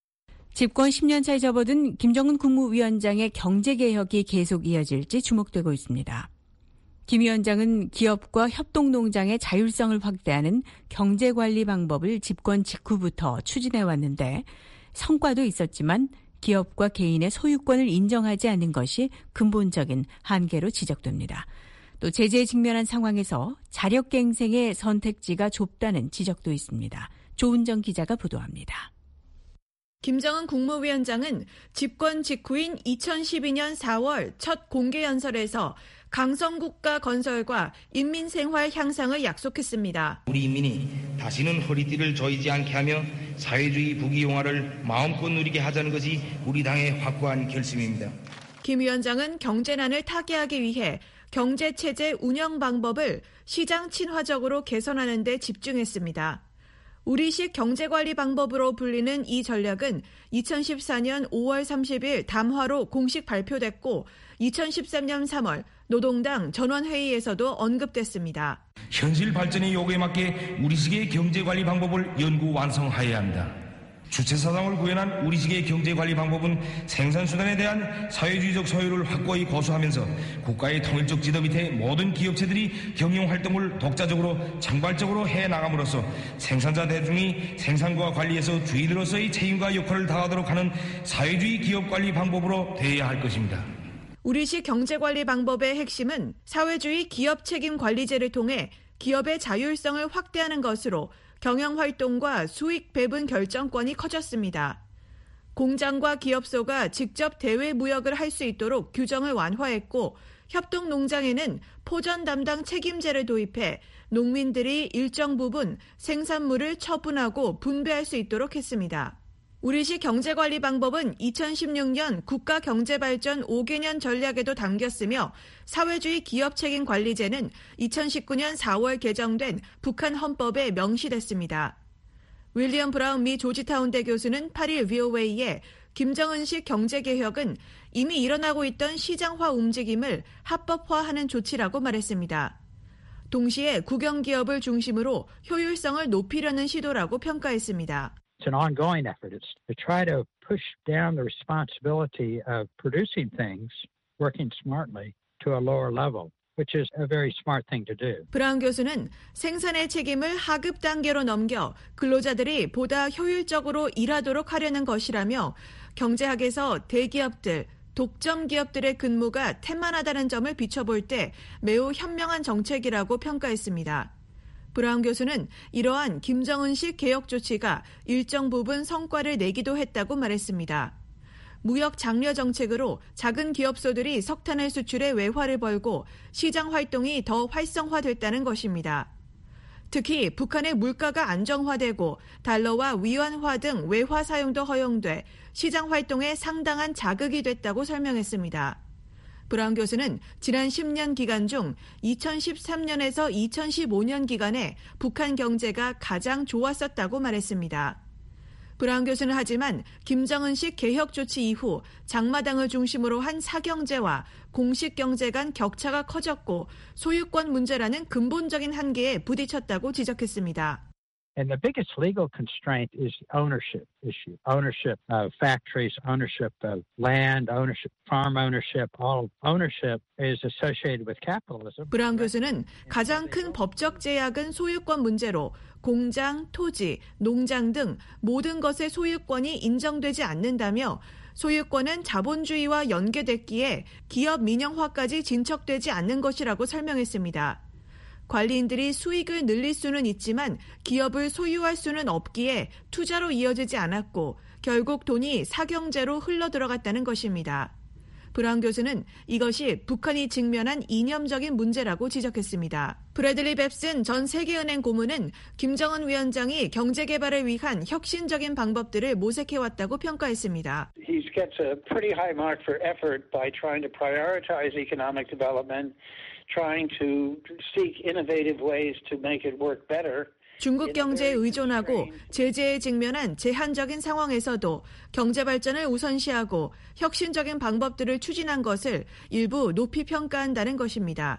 집권 10년 차에 접어든 김정은 국무위원장의 경제개혁이 계속 이어질지 주목되고 있습니다. 김 위원장은 기업과 협동농장의 자율성을 확대하는 경제관리 방법을 집권 직후부터 추진해왔는데 성과도 있었지만 기업과 개인의 소유권을 인정하지 않는 것이 근본적인 한계로 지적됩니다. 또 제재에 직면한 상황에서 자력갱생의 선택지가 좁다는 지적도 있습니다. 조은정 기자가 보도합니다. 김정은 국무위원장은 집권 직후인 2012년 4월 첫 공개연설에서 강성국가 건설과 인민생활 향상을 약속했습니다. 우리 인민이 다시는 허리띠를 조이지 않게 하며 사회주의 부귀영화를 마음껏 누리게 하자는 것이 우리 당의 확고한 결심입니다. 김 위원장은 경제난을 타개하기 위해 경제체제 운영 방법을 시장 친화적으로 개선하는 데 집중했습니다. 우리식 경제관리 방법으로 불리는 이 전략은 2014년 5월 30일 담화로 공식 발표됐고 2013년 3월 노동당 전원회의에서도 언급됐습니다. 현실 발전의 요구에 맞게 우리식의 경제관리 방법을 연구 완성하여야 한다. 주체사상을 구현한 우리식의 경제관리 방법은 생산수단에 대한 사회주의적 소유를 확고히 고수하면서 국가의 통일적 지도 밑에 모든 기업체들이 경영활동을 독자적으로 창발적으로 해나감으로써 생산자 대중이 생산과 관리에서 주인으로서의 책임과 역할을 다하도록 하는 사회주의 기업관리 방법으로 되어야 할 것입니다. 우리식 경제관리 방법의 핵심은 사회주의 기업책임관리제를 통해 기업의 자율성을 확대하는 것으로 경영활동과 수익 배분 결정권이 커졌습니다. 공장과 기업소가 직접 대외 무역을 할 수 있도록 규정을 완화했고 협동농장에는 포전 담당 책임제를 도입해 농민들이 일정 부분 생산물을 처분하고 분배할 수 있도록 했습니다. 우리식 경제관리 방법은 2016년 국가경제발전 5개년 전략에도 담겼으며 사회주의 기업책임관리제는 2019년 4월 개정된 북한 헌법에 명시됐습니다. 윌리엄 브라운 미 조지타운대 교수는 8일 VOA에 김정은식 경제개혁은 이미 일어나고 있던 시장화 움직임을 합법화하는 조치라고 말했습니다. 동시에 국영기업을 중심으로 효율성을 높이려는 시도라고 평가했습니다. It's an ongoing effort. It's to try to push down the responsibility of producing things, working smartly, to a lower level, which is a very smart thing to do. 브라운 교수는 생산의 책임을 하급 단계로 넘겨 근로자들이 보다 효율적으로 일하도록 하려는 것이라며 경제학에서 대기업들, 독점 기업들의 근무가 태만하다는 점을 비춰볼 때 매우 현명한 정책이라고 평가했습니다. 브라운 교수는 이러한 김정은식 개혁 조치가 일정 부분 성과를 내기도 했다고 말했습니다. 무역 장려 정책으로 작은 기업소들이 석탄을 수출해 외화를 벌고 시장 활동이 더 활성화됐다는 것입니다. 특히 북한의 물가가 안정화되고 달러와 위안화 등 외화 사용도 허용돼 시장 활동에 상당한 자극이 됐다고 설명했습니다. 브라운 교수는 지난 10년 기간 중 2013년에서 2015년 기간에 북한 경제가 가장 좋았었다고 말했습니다. 브라운 교수는 하지만 김정은식 개혁 조치 이후 장마당을 중심으로 한 사경제와 공식 경제 간 격차가 커졌고 소유권 문제라는 근본적인 한계에 부딪혔다고 지적했습니다. And the biggest legal constraint is ownership issue. Ownership of factories, ownership of land, ownership, farm ownership, all ownership is associated with capitalism. 브라운 교수는 가장 큰 법적 제약은 소유권 문제로 공장, 토지, 농장 등 모든 것의 소유권이 인정되지 않는다며 소유권은 자본주의와 연계됐기에 기업 민영화까지 진척되지 않는 것이라고 설명했습니다. 관리인들이 수익을 늘릴 수는 있지만 기업을 소유할 수는 없기에 투자로 이어지지 않았고 결국 돈이 사경제로 흘러들어갔다는 것입니다. 브라운 교수는 이것이 북한이 직면한 이념적인 문제라고 지적했습니다. 브래들리 뱁슨 전 세계은행 고문은 김정은 위원장이 경제개발을 위한 혁신적인 방법들을 모색해왔다고 평가했습니다. He gets a pretty high mark for effort by trying to prioritize economic development, trying to seek innovative ways to make it work better. 중국 경제에 의존하고 제재에 직면한 제한적인 상황에서도 경제 발전을 우선시하고 혁신적인 방법들을 추진한 것을 일부 높이 평가한다는 것입니다.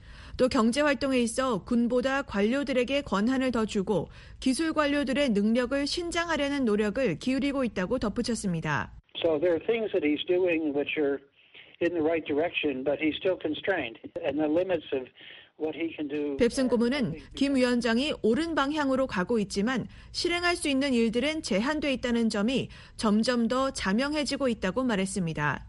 또 경제 활동에 있어 군보다 관료들에게 권한을 더 주고 기술 관료들의 능력을 신장하려는 노력을 기울이고 있다고 덧붙였습니다. So there are things that he's doing which are in the right direction, but he's still constrained, and the limits of what he can do. 뱁슨 고문은 김 위원장이 옳은 방향으로 가고 있지만 실행할 수 있는 일들은 제한돼 있다는 점이 점점 더 자명해지고 있다고 말했습니다.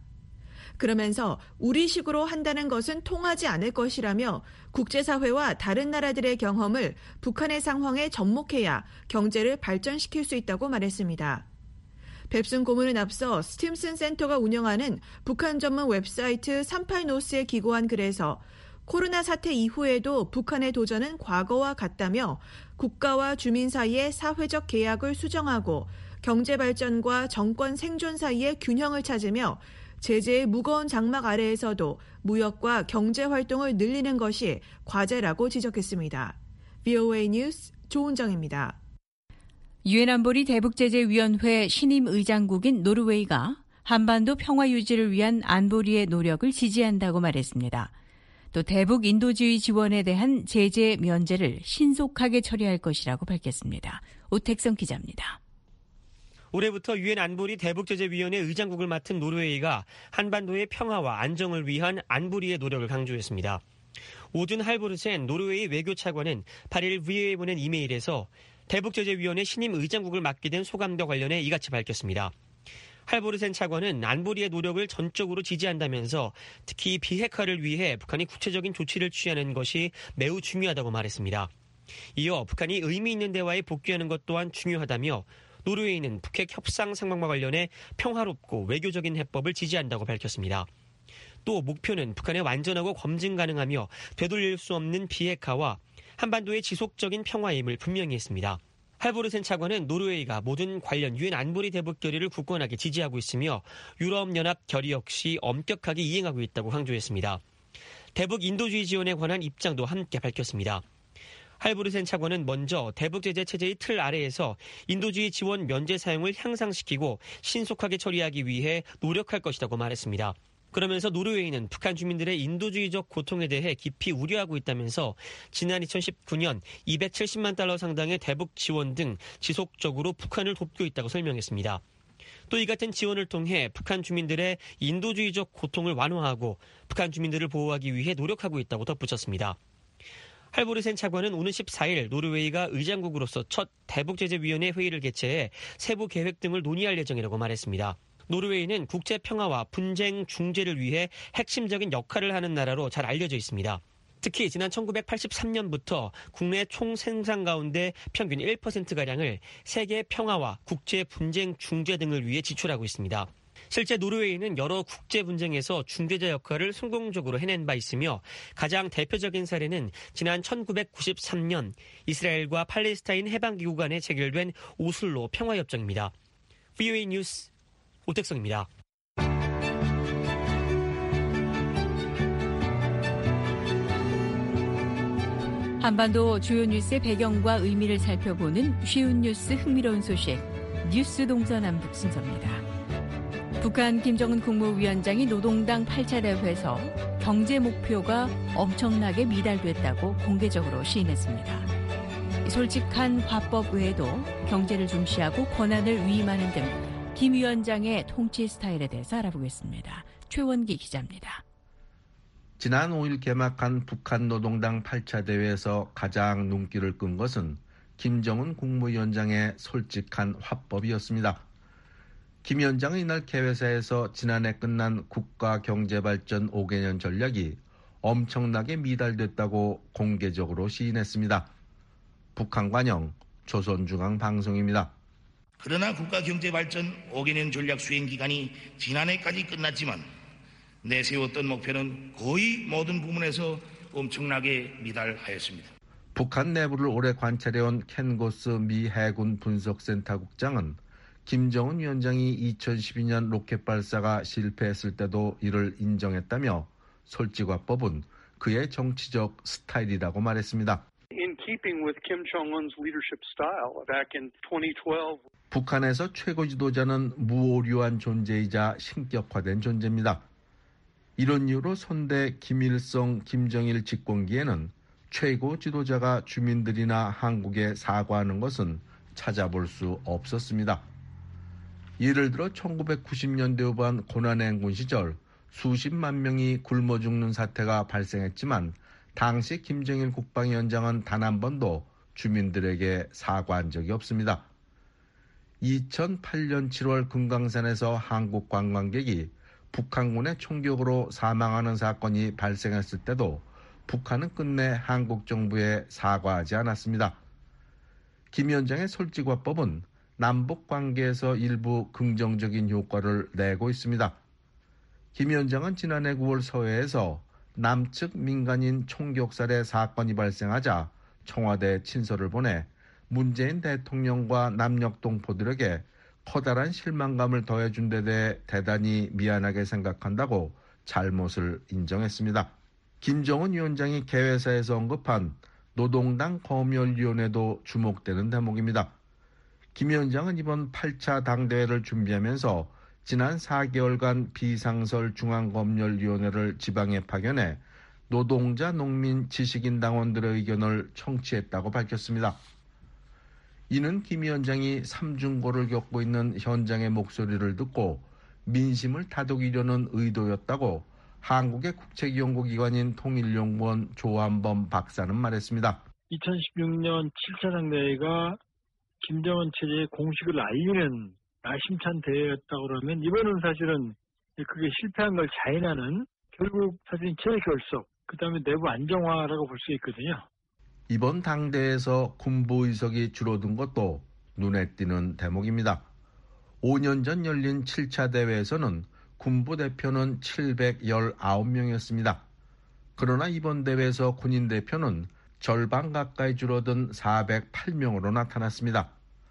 그러면서 우리식으로 한다는 것은 통하지 않을 것이라며 국제사회와 다른 나라들의 경험을 북한의 상황에 접목해야 경제를 발전시킬 수 있다고 말했습니다. 뱁슨 고문은 앞서 스팀슨 센터가 운영하는 북한 전문 웹사이트 38노스에 기고한 글에서 코로나 사태 이후에도 북한의 도전은 과거와 같다며 국가와 주민 사이의 사회적 계약을 수정하고 경제 발전과 정권 생존 사이의 균형을 찾으며 제재의 무거운 장막 아래에서도 무역과 경제 활동을 늘리는 것이 과제라고 지적했습니다. VOA 뉴스 조은정입니다. 유엔 안보리 대북제재위원회 신임 의장국인 노르웨이가 한반도 평화 유지를 위한 안보리의 노력을 지지한다고 말했습니다. 또 대북 인도주의 지원에 대한 제재 면제를 신속하게 처리할 것이라고 밝혔습니다. 오택성 기자입니다. 올해부터 유엔 안보리 대북제재위원회 의장국을 맡은 노르웨이가 한반도의 평화와 안정을 위한 안보리의 노력을 강조했습니다. 오든 할보르센 노르웨이 외교차관은 8일 VOA에 보낸 이메일에서 대북제재위원회 신임 의장국을 맡게 된 소감과 관련해 이같이 밝혔습니다. 할보르센 차관은 안보리의 노력을 전적으로 지지한다면서 특히 비핵화를 위해 북한이 구체적인 조치를 취하는 것이 매우 중요하다고 말했습니다. 이어 북한이 의미 있는 대화에 복귀하는 것 또한 중요하다며 노르웨이는 북핵 협상 상황과 관련해 평화롭고 외교적인 해법을 지지한다고 밝혔습니다. 또 목표는 북한의 완전하고 검증 가능하며 되돌릴 수 없는 비핵화와 한반도의 지속적인 평화임을 분명히 했습니다. 할보르센 차관은 노르웨이가 모든 관련 유엔 안보리 대북 결의를 굳건하게 지지하고 있으며 유럽연합 결의 역시 엄격하게 이행하고 있다고 강조했습니다. 대북 인도주의 지원에 관한 입장도 함께 밝혔습니다. 할보르센 차관은 먼저 대북 제재 체제의 틀 아래에서 인도주의 지원 면제 사용을 향상시키고 신속하게 처리하기 위해 노력할 것이라고 말했습니다. 그러면서 노르웨이는 북한 주민들의 인도주의적 고통에 대해 깊이 우려하고 있다면서 지난 2019년 270만 달러 상당의 대북 지원 등 지속적으로 북한을 돕고 있다고 설명했습니다. 또 이 같은 지원을 통해 북한 주민들의 인도주의적 고통을 완화하고 북한 주민들을 보호하기 위해 노력하고 있다고 덧붙였습니다. 할보르센 차관은 오는 14일 노르웨이가 의장국으로서 첫 대북제재위원회 회의를 개최해 세부 계획 등을 논의할 예정이라고 말했습니다. 노르웨이는 국제 평화와 분쟁 중재를 위해 핵심적인 역할을 하는 나라로 잘 알려져 있습니다. 특히 지난 1983년부터 국내 총 생산 가운데 평균 1%가량을 세계 평화와 국제 분쟁 중재 등을 위해 지출하고 있습니다. 실제 노르웨이는 여러 국제 분쟁에서 중재자 역할을 성공적으로 해낸 바 있으며 가장 대표적인 사례는 지난 1993년 이스라엘과 팔레스타인 해방기구 간에 체결된 오슬로 평화협정입니다. VOA 뉴스 오택성입니다. 한반도 주요 뉴스의 배경과 의미를 살펴보는 쉬운 뉴스 흥미로운 소식 뉴스 동서남북 순서입니다. 북한 김정은 국무위원장이 노동당 8차 대회에서 경제 목표가 엄청나게 미달됐다고 공개적으로 시인했습니다. 솔직한 화법 외에도 경제를 중시하고 권한을 위임하는 등 김 위원장의 통치 스타일에 대해서 알아보겠습니다. 최원기 기자입니다. 지난 5일 개막한 북한 노동당 8차 대회에서 가장 눈길을 끈 것은 김정은 국무위원장의 솔직한 화법이었습니다. 김 위원장은 이날 개회사에서 지난해 끝난 국가경제발전 5개년 전략이 엄청나게 미달됐다고 공개적으로 시인했습니다. 북한관영 조선중앙방송입니다. 그러나 국가경제발전 5개년 전략 수행기간이 지난해까지 끝났지만 내세웠던 목표는 거의 모든 부문에서 엄청나게 미달하였습니다. 북한 내부를 오래 관찰해온 켄고스 미 해군 분석센터 국장은 김정은 위원장이 2012년 로켓 발사가 실패했을 때도 이를 인정했다며 솔직화법은 그의 정치적 스타일이라고 말했습니다. In keeping with Kim Jong-un's leadership style back in 2012. 북한에서 최고 지도자는 무오류한 존재이자 신격화된 존재입니다. 이런 이유로 선대 김일성, 김정일 집권기에는 최고 지도자가 주민들이나 한국에 사과하는 것은 찾아볼 수 없었습니다. 예를 들어 1990년대 후반 고난행군 시절 수십만 명이 굶어 죽는 사태가 발생했지만 당시 김정일 국방위원장은 단 한 번도 주민들에게 사과한 적이 없습니다. 2008년 7월 금강산에서 한국 관광객이 북한군의 총격으로 사망하는 사건이 발생했을 때도 북한은 끝내 한국 정부에 사과하지 않았습니다. 김 위원장의 솔직화법은 남북 관계에서 일부 긍정적인 효과를 내고 있습니다. 김 위원장은 지난해 9월 서해에서 남측 민간인 총격 살해 사건이 발생하자 청와대에 친서를 보내 문재인 대통령과 남녘 동포들에게 커다란 실망감을 더해준 데 대해 대단히 미안하게 생각한다고 잘못을 인정했습니다. 김정은 위원장이 개회사에서 언급한 노동당 검열위원회도 주목되는 대목입니다. 김 위원장은 이번 8차 당대회를 준비하면서 지난 4개월간 비상설 중앙검열위원회를 지방에 파견해 노동자, 농민, 지식인 당원들의 의견을 청취했다고 밝혔습니다. 이는 김 위원장이 삼중고를 겪고 있는 현장의 목소리를 듣고 민심을 다독이려는 의도였다고 한국의 국책연구기관인 통일연구원 조한범 박사는 말했습니다. 2016년 7차 당대회가 김정은 체제의 공식을 알리는 야심찬 대회였다고 그러면 이번은 사실은 그게 실패한 걸 자인하는 결국 사실 체제 결속, 그다음에 내부 안정화라고 볼 수 있거든요. 이번 당대회에서 군부 의석이 줄어든 것도 눈에 띄는 대목입니다. 5년 전 열린 7차 대회에서는 군부 대표는 719명이었습니다. 그러나 이번 대회에서 군인 대표는 절반 가까이 줄어든 408명으로 나타났습니다.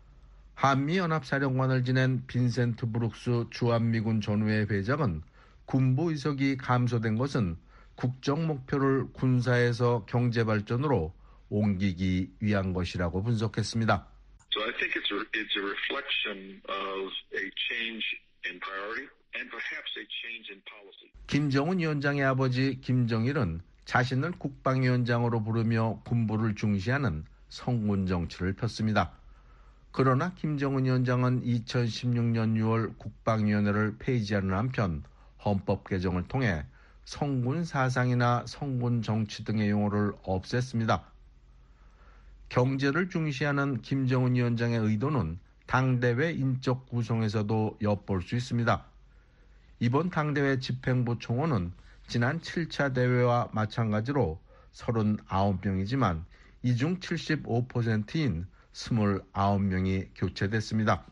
한미연합사령관을 지낸 빈센트 브룩스 주한미군 전후회 회장은 군부 의석이 감소된 것은 국정 목표를 군사에서 경제 발전으로 옮기기 위한 것이라고 분석했습니다. So I think it's a reflection of a change in priority. 김정은 위원장의 아버지 김정일은 자신을 국방위원장으로 부르며 군부를 중시하는 성군 정치를 폈습니다. 그러나 김정은 위원장은 2016년 6월 국방위원회를 폐지하는 한편 헌법 개정을 통해 성군 사상이나 성군 정치 등의 용어를 없앴습니다. 경제를 중시하는 김정은 위원장의 의도는 당대회 인적 구성에서도 엿볼 수 있습니다. 이번 당대회 집행부 총원은 지난 7차 대회와 마찬가지로 39명이지만 이 중 75%인 29명이 교체됐습니다.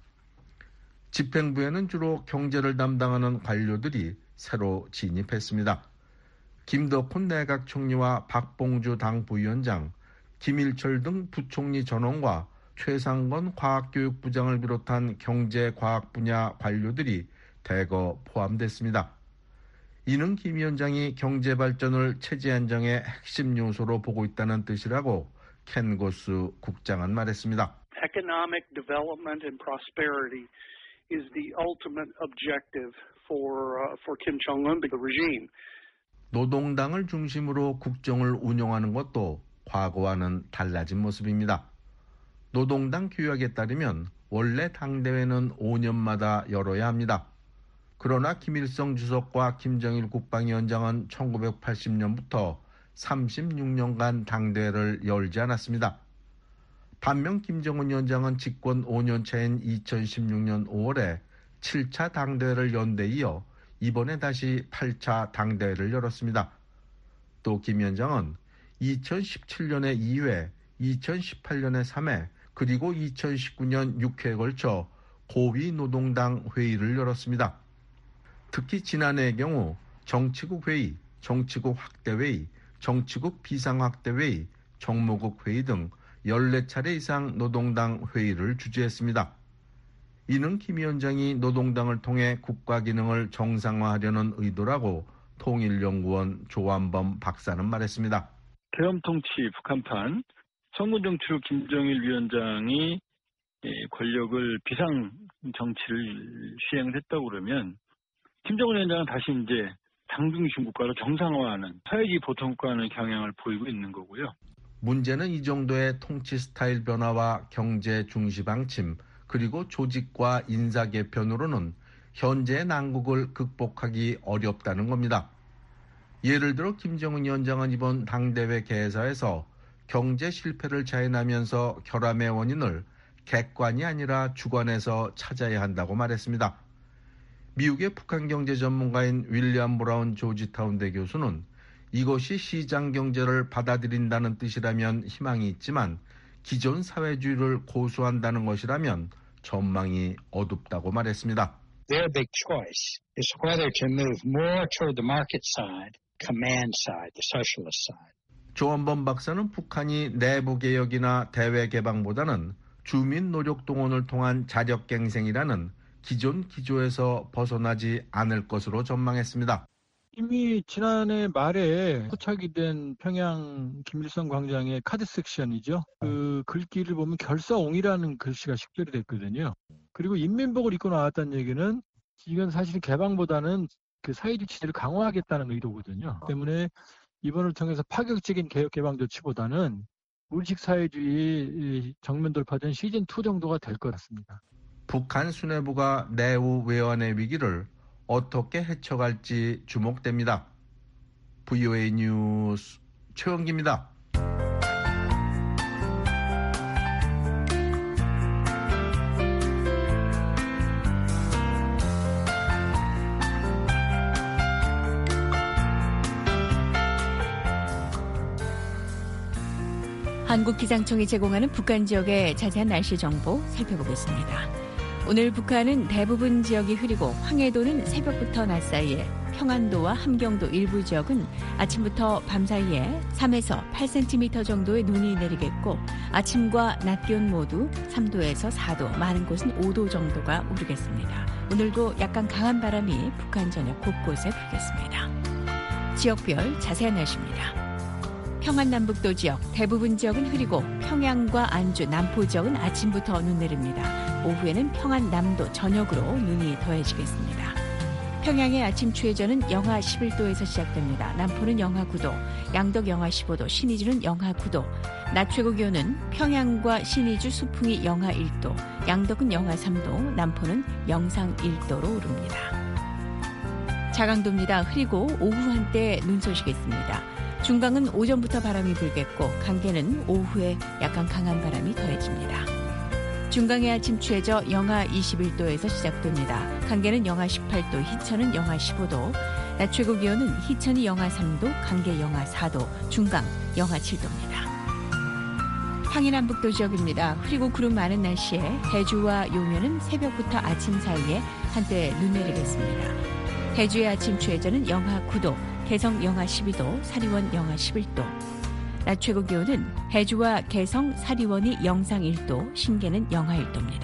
집행부에는 주로 경제를 담당하는 관료들이 새로 진입했습니다. 김덕훈 내각 총리와 박봉주 당 부위원장, 김일철 등 부총리 전원과 최상건 과학교육부장을 비롯한 경제과학 분야 관료들이 대거 포함됐습니다. 이는 김 위원장이 경제발전을 체제 안정의 핵심 요소로 보고 있다는 뜻이라고 켄 고스 국장은 말했습니다. Economic development and prosperity is the ultimate objective for Kim Jong-un, the regime. 노동당을 중심으로 국정을 운영하는 것도 과거와는 달라진 모습입니다. 노동당 규약에 따르면 원래 당대회는 5년마다 열어야 합니다. 그러나 김일성 주석과 김정일 국방위원장은 1980년부터 36년간 당대회를 열지 않았습니다. 반면 김정은 위원장은 집권 5년 차인 2016년 5월에 7차 당대회를 연 데 이어 이번에 다시 8차 당대회를 열었습니다. 또 김 위원장은 2017년에 2회, 2018년에 3회, 그리고 2019년 6회에 걸쳐 고위 노동당 회의를 열었습니다. 특히 지난해의 경우 정치국 회의, 정치국 확대회의, 정치국 비상확대회의, 정무국 회의 등 14차례 이상 노동당 회의를 주재했습니다. 이는 김 위원장이 노동당을 통해 국가 기능을 정상화하려는 의도라고 통일연구원 조한범 박사는 말했습니다. 계엄통치 북한판, 성군정치로 김정일 위원장이 권력을 비상정치를 시행을 했다고 그러면 김정은 위원장은 다시 이제 당중심 국가로 정상화하는 사회주의 보통국가는 경향을 보이고 있는 거고요. 문제는 이 정도의 통치 스타일 변화와 경제 중시 방침, 그리고 조직과 인사 개편으로는 현재의 난국을 극복하기 어렵다는 겁니다. 예를 들어 김정은 위원장은 이번 당대회 개사에서 경제 실패를 자인하면서 결함의 원인을 객관이 아니라 주관에서 찾아야 한다고 말했습니다. 미국의 북한 경제 전문가인 윌리엄 브라운 조지타운대 교수는 이것이 시장 경제를 받아들인다는 뜻이라면 희망이 있지만 기존 사회주의를 고수한다는 것이라면 전망이 어둡다고 말했습니다. Their big choice is whether to move more toward the market side, command side, the socialist side. 조한범 박사는 북한이 내부 개혁이나 대외 개방보다는 주민 노력 동원을 통한 자력갱생이라는 기존 기조에서 벗어나지 않을 것으로 전망했습니다. 이미 지난해 말에 포착이 된 평양 김일성 광장의 카드 섹션이죠. 그 글귀를 보면 결사옹이라는 글씨가 식별이 됐거든요. 그리고 인민복을 입고 나왔다는 얘기는 이건 사실 개방보다는 그 사회주의 체제를 강화하겠다는 의도거든요. 때문에 이번을 통해서 파격적인 개혁 개방 조치보다는 무의식 사회주의 정면 돌파된 시즌2 정도가 될 것 같습니다. 북한 수뇌부가 내후 외환의 위기를 어떻게 헤쳐갈지 주목됩니다. VOA 뉴스 최원기입니다. 한국기상청이 제공하는 북한 지역의 자세한 날씨 정보 살펴보겠습니다. 오늘 북한은 대부분 지역이 흐리고 황해도는 새벽부터 낮 사이에, 평안도와 함경도 일부 지역은 아침부터 밤 사이에 3에서 8cm 정도의 눈이 내리겠고 아침과 낮 기온 모두 3도에서 4도, 많은 곳은 5도 정도가 오르겠습니다. 오늘도 약간 강한 바람이 북한 전역 곳곳에 불겠습니다. 지역별 자세한 날씨입니다. 평안남북도 지역, 대부분 지역은 흐리고 평양과 안주, 남포 지역은 아침부터 눈 내립니다. 오후에는 평안남도 전역으로 눈이 더해지겠습니다. 평양의 아침 최저는 영하 11도에서 시작됩니다. 남포는 영하 9도, 양덕 영하 15도, 신의주는 영하 9도. 낮 최고 기온은 평양과 신의주, 수풍이 영하 1도, 양덕은 영하 3도, 남포는 영상 1도로 오릅니다. 자강도입니다. 흐리고 오후 한때 눈 소식이 있습니다. 중강은 오전부터 바람이 불겠고 강계는 오후에 약간 강한 바람이 더해집니다. 중강의 아침 최저 영하 21도에서 시작됩니다. 강계는 영하 18도, 희천은 영하 15도, 낮 최고 기온은 희천이 영하 3도, 강계 영하 4도, 중강 영하 7도입니다. 황해남북도 지역입니다. 흐리고 구름 많은 날씨에 해주와 요면은 새벽부터 아침 사이에 한때 눈 내리겠습니다. 해주의 아침 최저는 영하 9도, 개성 영하 12도, 사리원 영하 11도. 낮 최고 기온은 해주와 개성, 사리원이 영상 1도, 신계는 영하 1도입니다.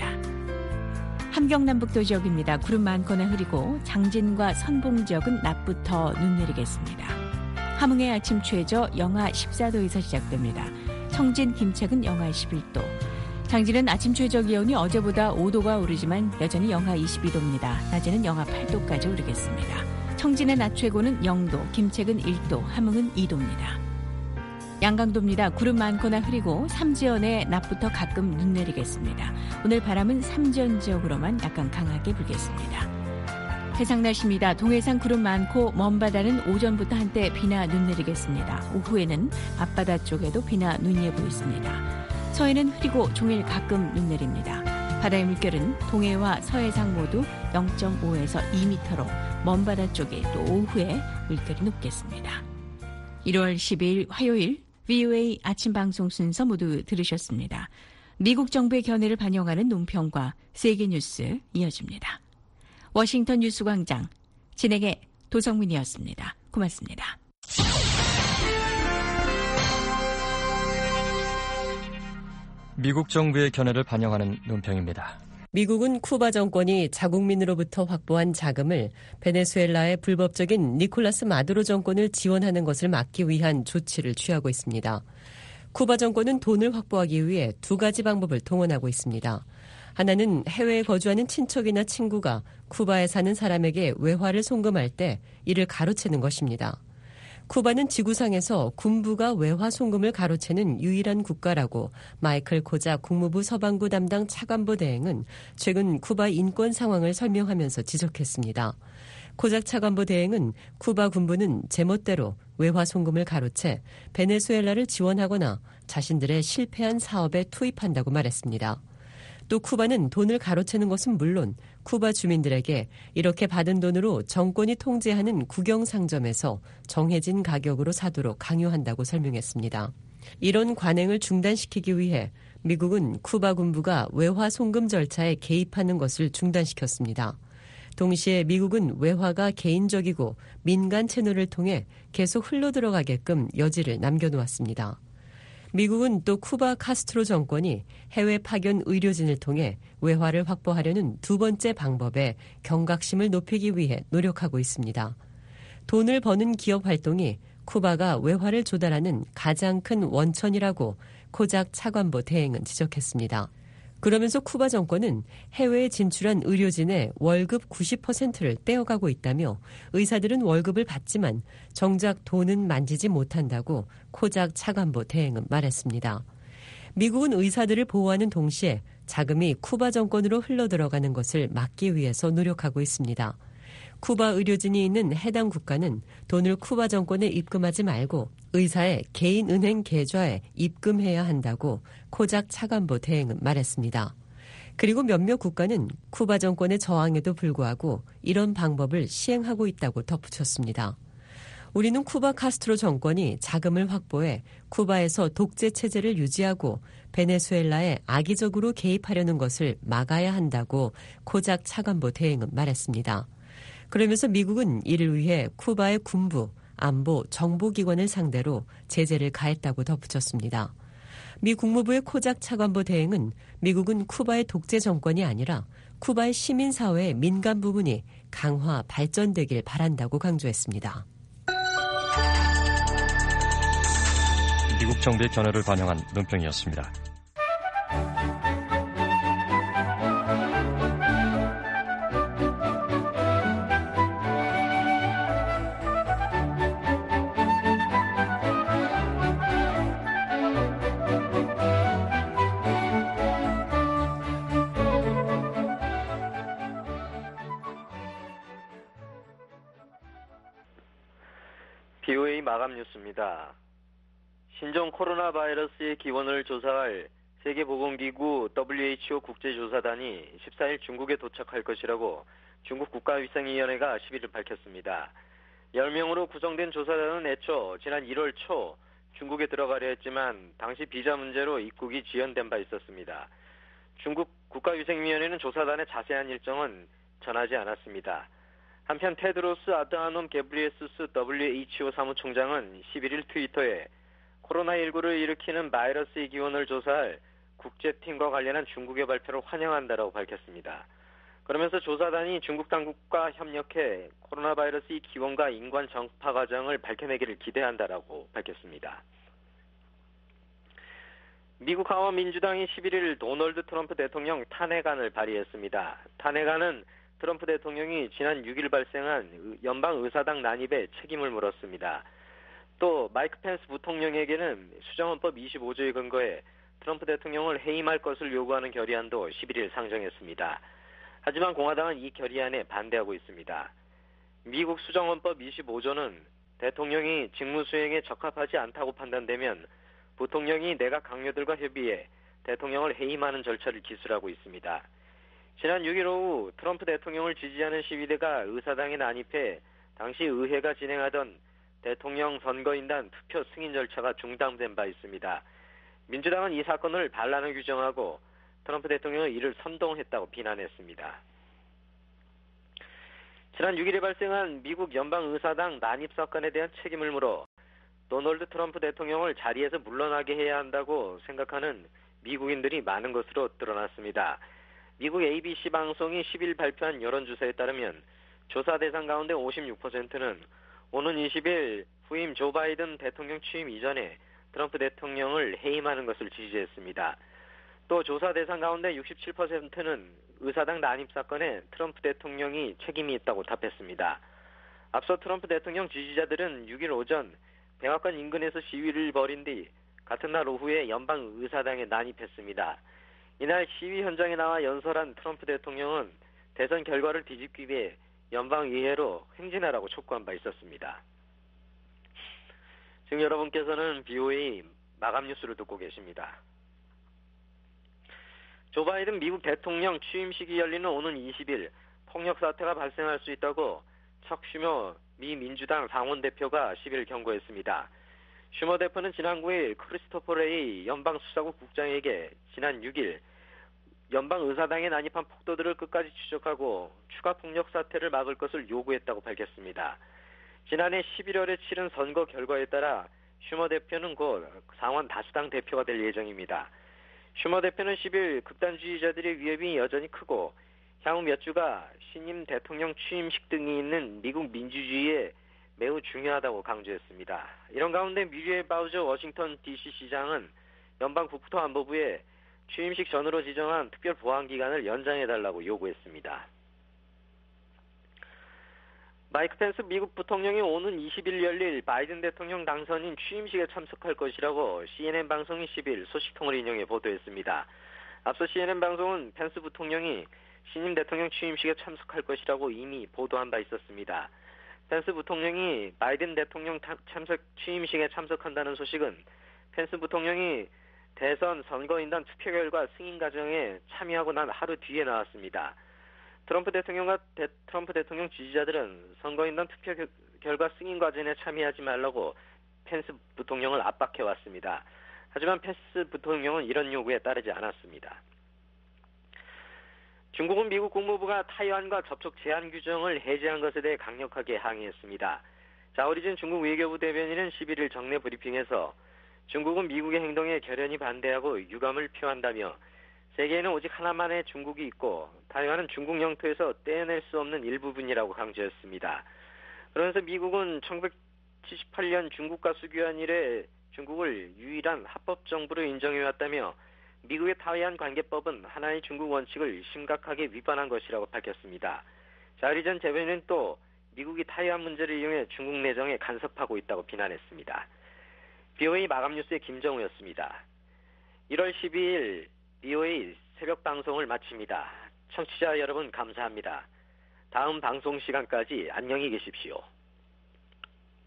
함경남북도 지역입니다. 구름 많거나 흐리고 장진과 선봉 지역은 낮부터 눈 내리겠습니다. 함흥의 아침 최저 영하 14도에서 시작됩니다. 청진, 김책은 영하 11도. 장진은 아침 최저 기온이 어제보다 5도가 오르지만 여전히 영하 22도입니다. 낮에는 영하 8도까지 오르겠습니다. 청진의 낮 최고는 0도, 김책은 1도, 함흥은 2도입니다. 양강도입니다. 구름 많거나 흐리고 삼지연에 낮부터 가끔 눈 내리겠습니다. 오늘 바람은 삼지연 지역으로만 약간 강하게 불겠습니다. 해상 날씨입니다. 동해상 구름 많고 먼 바다는 오전부터 한때 비나 눈 내리겠습니다. 오후에는 앞바다 쪽에도 비나 눈이 예보 있습니다. 서해는 흐리고 종일 가끔 눈 내립니다. 바다의 물결은 동해와 서해상 모두 0.5에서 2m로 먼 바다 쪽에 또 오후에 물결이 높겠습니다. 1월 12일 화요일 VOA 아침 방송 순서 모두 들으셨습니다. 미국 정부의 견해를 반영하는 논평과 세계 뉴스 이어집니다. 워싱턴 뉴스광장 진행의 도성민이었습니다. 고맙습니다. 미국 정부의 견해를 반영하는 논평입니다. 미국은 쿠바 정권이 자국민으로부터 확보한 자금을 베네수엘라의 불법적인 니콜라스 마두로 정권을 지원하는 것을 막기 위한 조치를 취하고 있습니다. 쿠바 정권은 돈을 확보하기 위해 두 가지 방법을 동원하고 있습니다. 하나는 해외에 거주하는 친척이나 친구가 쿠바에 사는 사람에게 외화를 송금할 때 이를 가로채는 것입니다. 쿠바는 지구상에서 군부가 외화 송금을 가로채는 유일한 국가라고 마이클 코작 국무부 서방부 담당 차관보 대행은 최근 쿠바 인권 상황을 설명하면서 지적했습니다. 코작 차관보 대행은 쿠바 군부는 제멋대로 외화 송금을 가로채 베네수엘라를 지원하거나 자신들의 실패한 사업에 투입한다고 말했습니다. 또 쿠바는 돈을 가로채는 것은 물론 쿠바 주민들에게 이렇게 받은 돈으로 정권이 통제하는 국영상점에서 정해진 가격으로 사도록 강요한다고 설명했습니다. 이런 관행을 중단시키기 위해 미국은 쿠바 군부가 외화 송금 절차에 개입하는 것을 중단시켰습니다. 동시에 미국은 외화가 개인적이고 민간 채널을 통해 계속 흘러들어가게끔 여지를 남겨놓았습니다. 미국은 또 쿠바 카스트로 정권이 해외 파견 의료진을 통해 외화를 확보하려는 두 번째 방법에 경각심을 높이기 위해 노력하고 있습니다. 돈을 버는 기업 활동이 쿠바가 외화를 조달하는 가장 큰 원천이라고 코작 차관보 대행은 지적했습니다. 그러면서 쿠바 정권은 해외에 진출한 의료진의 월급 90%를 떼어가고 있다며 의사들은 월급을 받지만 정작 돈은 만지지 못한다고 코작 차관보 대행은 말했습니다. 미국은 의사들을 보호하는 동시에 자금이 쿠바 정권으로 흘러들어가는 것을 막기 위해서 노력하고 있습니다. 쿠바 의료진이 있는 해당 국가는 돈을 쿠바 정권에 입금하지 말고 의사의 개인 은행 계좌에 입금해야 한다고 코작 차관보 대행은 말했습니다. 그리고 몇몇 국가는 쿠바 정권의 저항에도 불구하고 이런 방법을 시행하고 있다고 덧붙였습니다. 우리는 쿠바 카스트로 정권이 자금을 확보해 쿠바에서 독재 체제를 유지하고 베네수엘라에 악의적으로 개입하려는 것을 막아야 한다고 코작 차관보 대행은 말했습니다. 그러면서 미국은 이를 위해 쿠바의 군부, 안보, 정보기관을 상대로 제재를 가했다고 덧붙였습니다. 미 국무부의 코작 차관보 대행은 미국은 쿠바의 독재 정권이 아니라 쿠바의 시민사회의 민간 부분이 강화, 발전되길 바란다고 강조했습니다. 미국 정부의 견해를 반영한 논평이었습니다. BOA 마감 뉴스입니다. 신종 코로나 바이러스의 기원을 조사할 세계보건기구 WHO 국제조사단이 14일 중국에 도착할 것이라고 중국 국가위생위원회가 11일 밝혔습니다. 10명으로 구성된 조사단은 애초 지난 1월 초 중국에 들어가려 했지만 당시 비자 문제로 입국이 지연된 바 있었습니다. 중국 국가위생위원회는 조사단의 자세한 일정은 전하지 않았습니다. 한편 테드로스 아드하놈 게브리에수스 WHO 사무총장은 11일 트위터에 코로나19를 일으키는 바이러스의 기원을 조사할 국제팀과 관련한 중국의 발표를 환영한다라고 밝혔습니다. 그러면서 조사단이 중국 당국과 협력해 코로나 바이러스의 기원과 인관 전파 과정을 밝혀내기를 기대한다라고 밝혔습니다. 미국 하원 민주당이 11일 도널드 트럼프 대통령 탄핵안을 발의했습니다. 탄핵안은 트럼프 대통령이 지난 6일 발생한 연방의사당 난입에 책임을 물었습니다. 또 마이크 펜스 부통령에게는 수정헌법 25조에 근거해 트럼프 대통령을 해임할 것을 요구하는 결의안도 11일 상정했습니다. 하지만 공화당은 이 결의안에 반대하고 있습니다. 미국 수정헌법 25조는 대통령이 직무 수행에 적합하지 않다고 판단되면 부통령이 내각 강요들과 협의해 대통령을 해임하는 절차를 기술하고 있습니다. 지난 6일 오후 트럼프 대통령을 지지하는 시위대가 의사당에 난입해 당시 의회가 진행하던 대통령 선거인단 투표 승인 절차가 중단된 바 있습니다. 민주당은 이 사건을 반란을 규정하고 트럼프 대통령은 이를 선동했다고 비난했습니다. 지난 6일에 발생한 미국 연방의사당 난입 사건에 대한 책임을 물어 도널드 트럼프 대통령을 자리에서 물러나게 해야 한다고 생각하는 미국인들이 많은 것으로 드러났습니다. 미국 ABC 방송이 10일 발표한 여론조사에 따르면 조사 대상 가운데 56%는 오는 20일 후임 조 바이든 대통령 취임 이전에 트럼프 대통령을 해임하는 것을 지지했습니다. 또 조사 대상 가운데 67%는 의사당 난입 사건에 트럼프 대통령이 책임이 있다고 답했습니다. 앞서 트럼프 대통령 지지자들은 6일 오전 백악관 인근에서 시위를 벌인 뒤 같은 날 오후에 연방의사당에 난입했습니다. 이날 시위 현장에 나와 연설한 트럼프 대통령은 대선 결과를 뒤집기 위해 연방의회로 행진하라고 촉구한 바 있었습니다. 지금 여러분께서는 BOA 마감 뉴스를 듣고 계십니다. 조 바이든 미국 대통령 취임식이 열리는 오는 20일 폭력 사태가 발생할 수 있다고 척 슈머 미 민주당 상원대표가 10일 경고했습니다. 슈머 대표는 지난 9일 크리스토퍼 레이 연방수사국 국장에게 지난 6일 연방의사당에 난입한 폭도들을 끝까지 추적하고 추가 폭력 사태를 막을 것을 요구했다고 밝혔습니다. 지난해 11월에 치른 선거 결과에 따라 슈머 대표는 곧 상원 다수당 대표가 될 예정입니다. 슈머 대표는 10일 극단주의자들의 위협이 여전히 크고 향후 몇 주가 신임 대통령 취임식 등이 있는 미국 민주주의에 매우 중요하다고 강조했습니다. 이런 가운데 뮤리엘 바우저 워싱턴 DC 시장은 연방 국토안보부에 취임식 전후로 지정한 특별 보안기간을 연장해달라고 요구했습니다. 마이크 펜스 미국 부통령이 오는 20일 열릴 바이든 대통령 당선인 취임식에 참석할 것이라고 CNN 방송이 10일 소식통을 인용해 보도했습니다. 앞서 CNN 방송은 펜스 부통령이 신임 대통령 취임식에 참석할 것이라고 이미 보도한 바 있었습니다. 펜스 부통령이 바이든 대통령 취임식에 참석한다는 소식은 펜스 부통령이 대선 선거인단 투표 결과 승인 과정에 참여하고 난 하루 뒤에 나왔습니다. 트럼프 대통령과 트럼프 대통령 지지자들은 선거인단 투표 결과 승인 과정에 참여하지 말라고 펜스 부통령을 압박해왔습니다. 하지만 펜스 부통령은 이런 요구에 따르지 않았습니다. 중국은 미국 국무부가 타이완과 접촉 제한 규정을 해제한 것에 대해 강력하게 항의했습니다. 자오리진 중국 외교부 대변인은 11일 정례 브리핑에서 중국은 미국의 행동에 결연히 반대하고 유감을 표한다며 세계에는 오직 하나만의 중국이 있고 타이완은 중국 영토에서 떼어낼 수 없는 일부분이라고 강조했습니다. 그러면서 미국은 1978년 중국과 수교한 이래 중국을 유일한 합법 정부로 인정해왔다며 미국의 타이완 관계법은 하나의 중국 원칙을 심각하게 위반한 것이라고 밝혔습니다. 자오리진 대변인은 또 미국이 타이완 문제를 이용해 중국 내정에 간섭하고 있다고 비난했습니다. BOA 마감 뉴스의 김정우였습니다. 1월 12일 BOA 새벽 방송을 마칩니다. 청취자 여러분 감사합니다. 다음 방송 시간까지 안녕히 계십시오.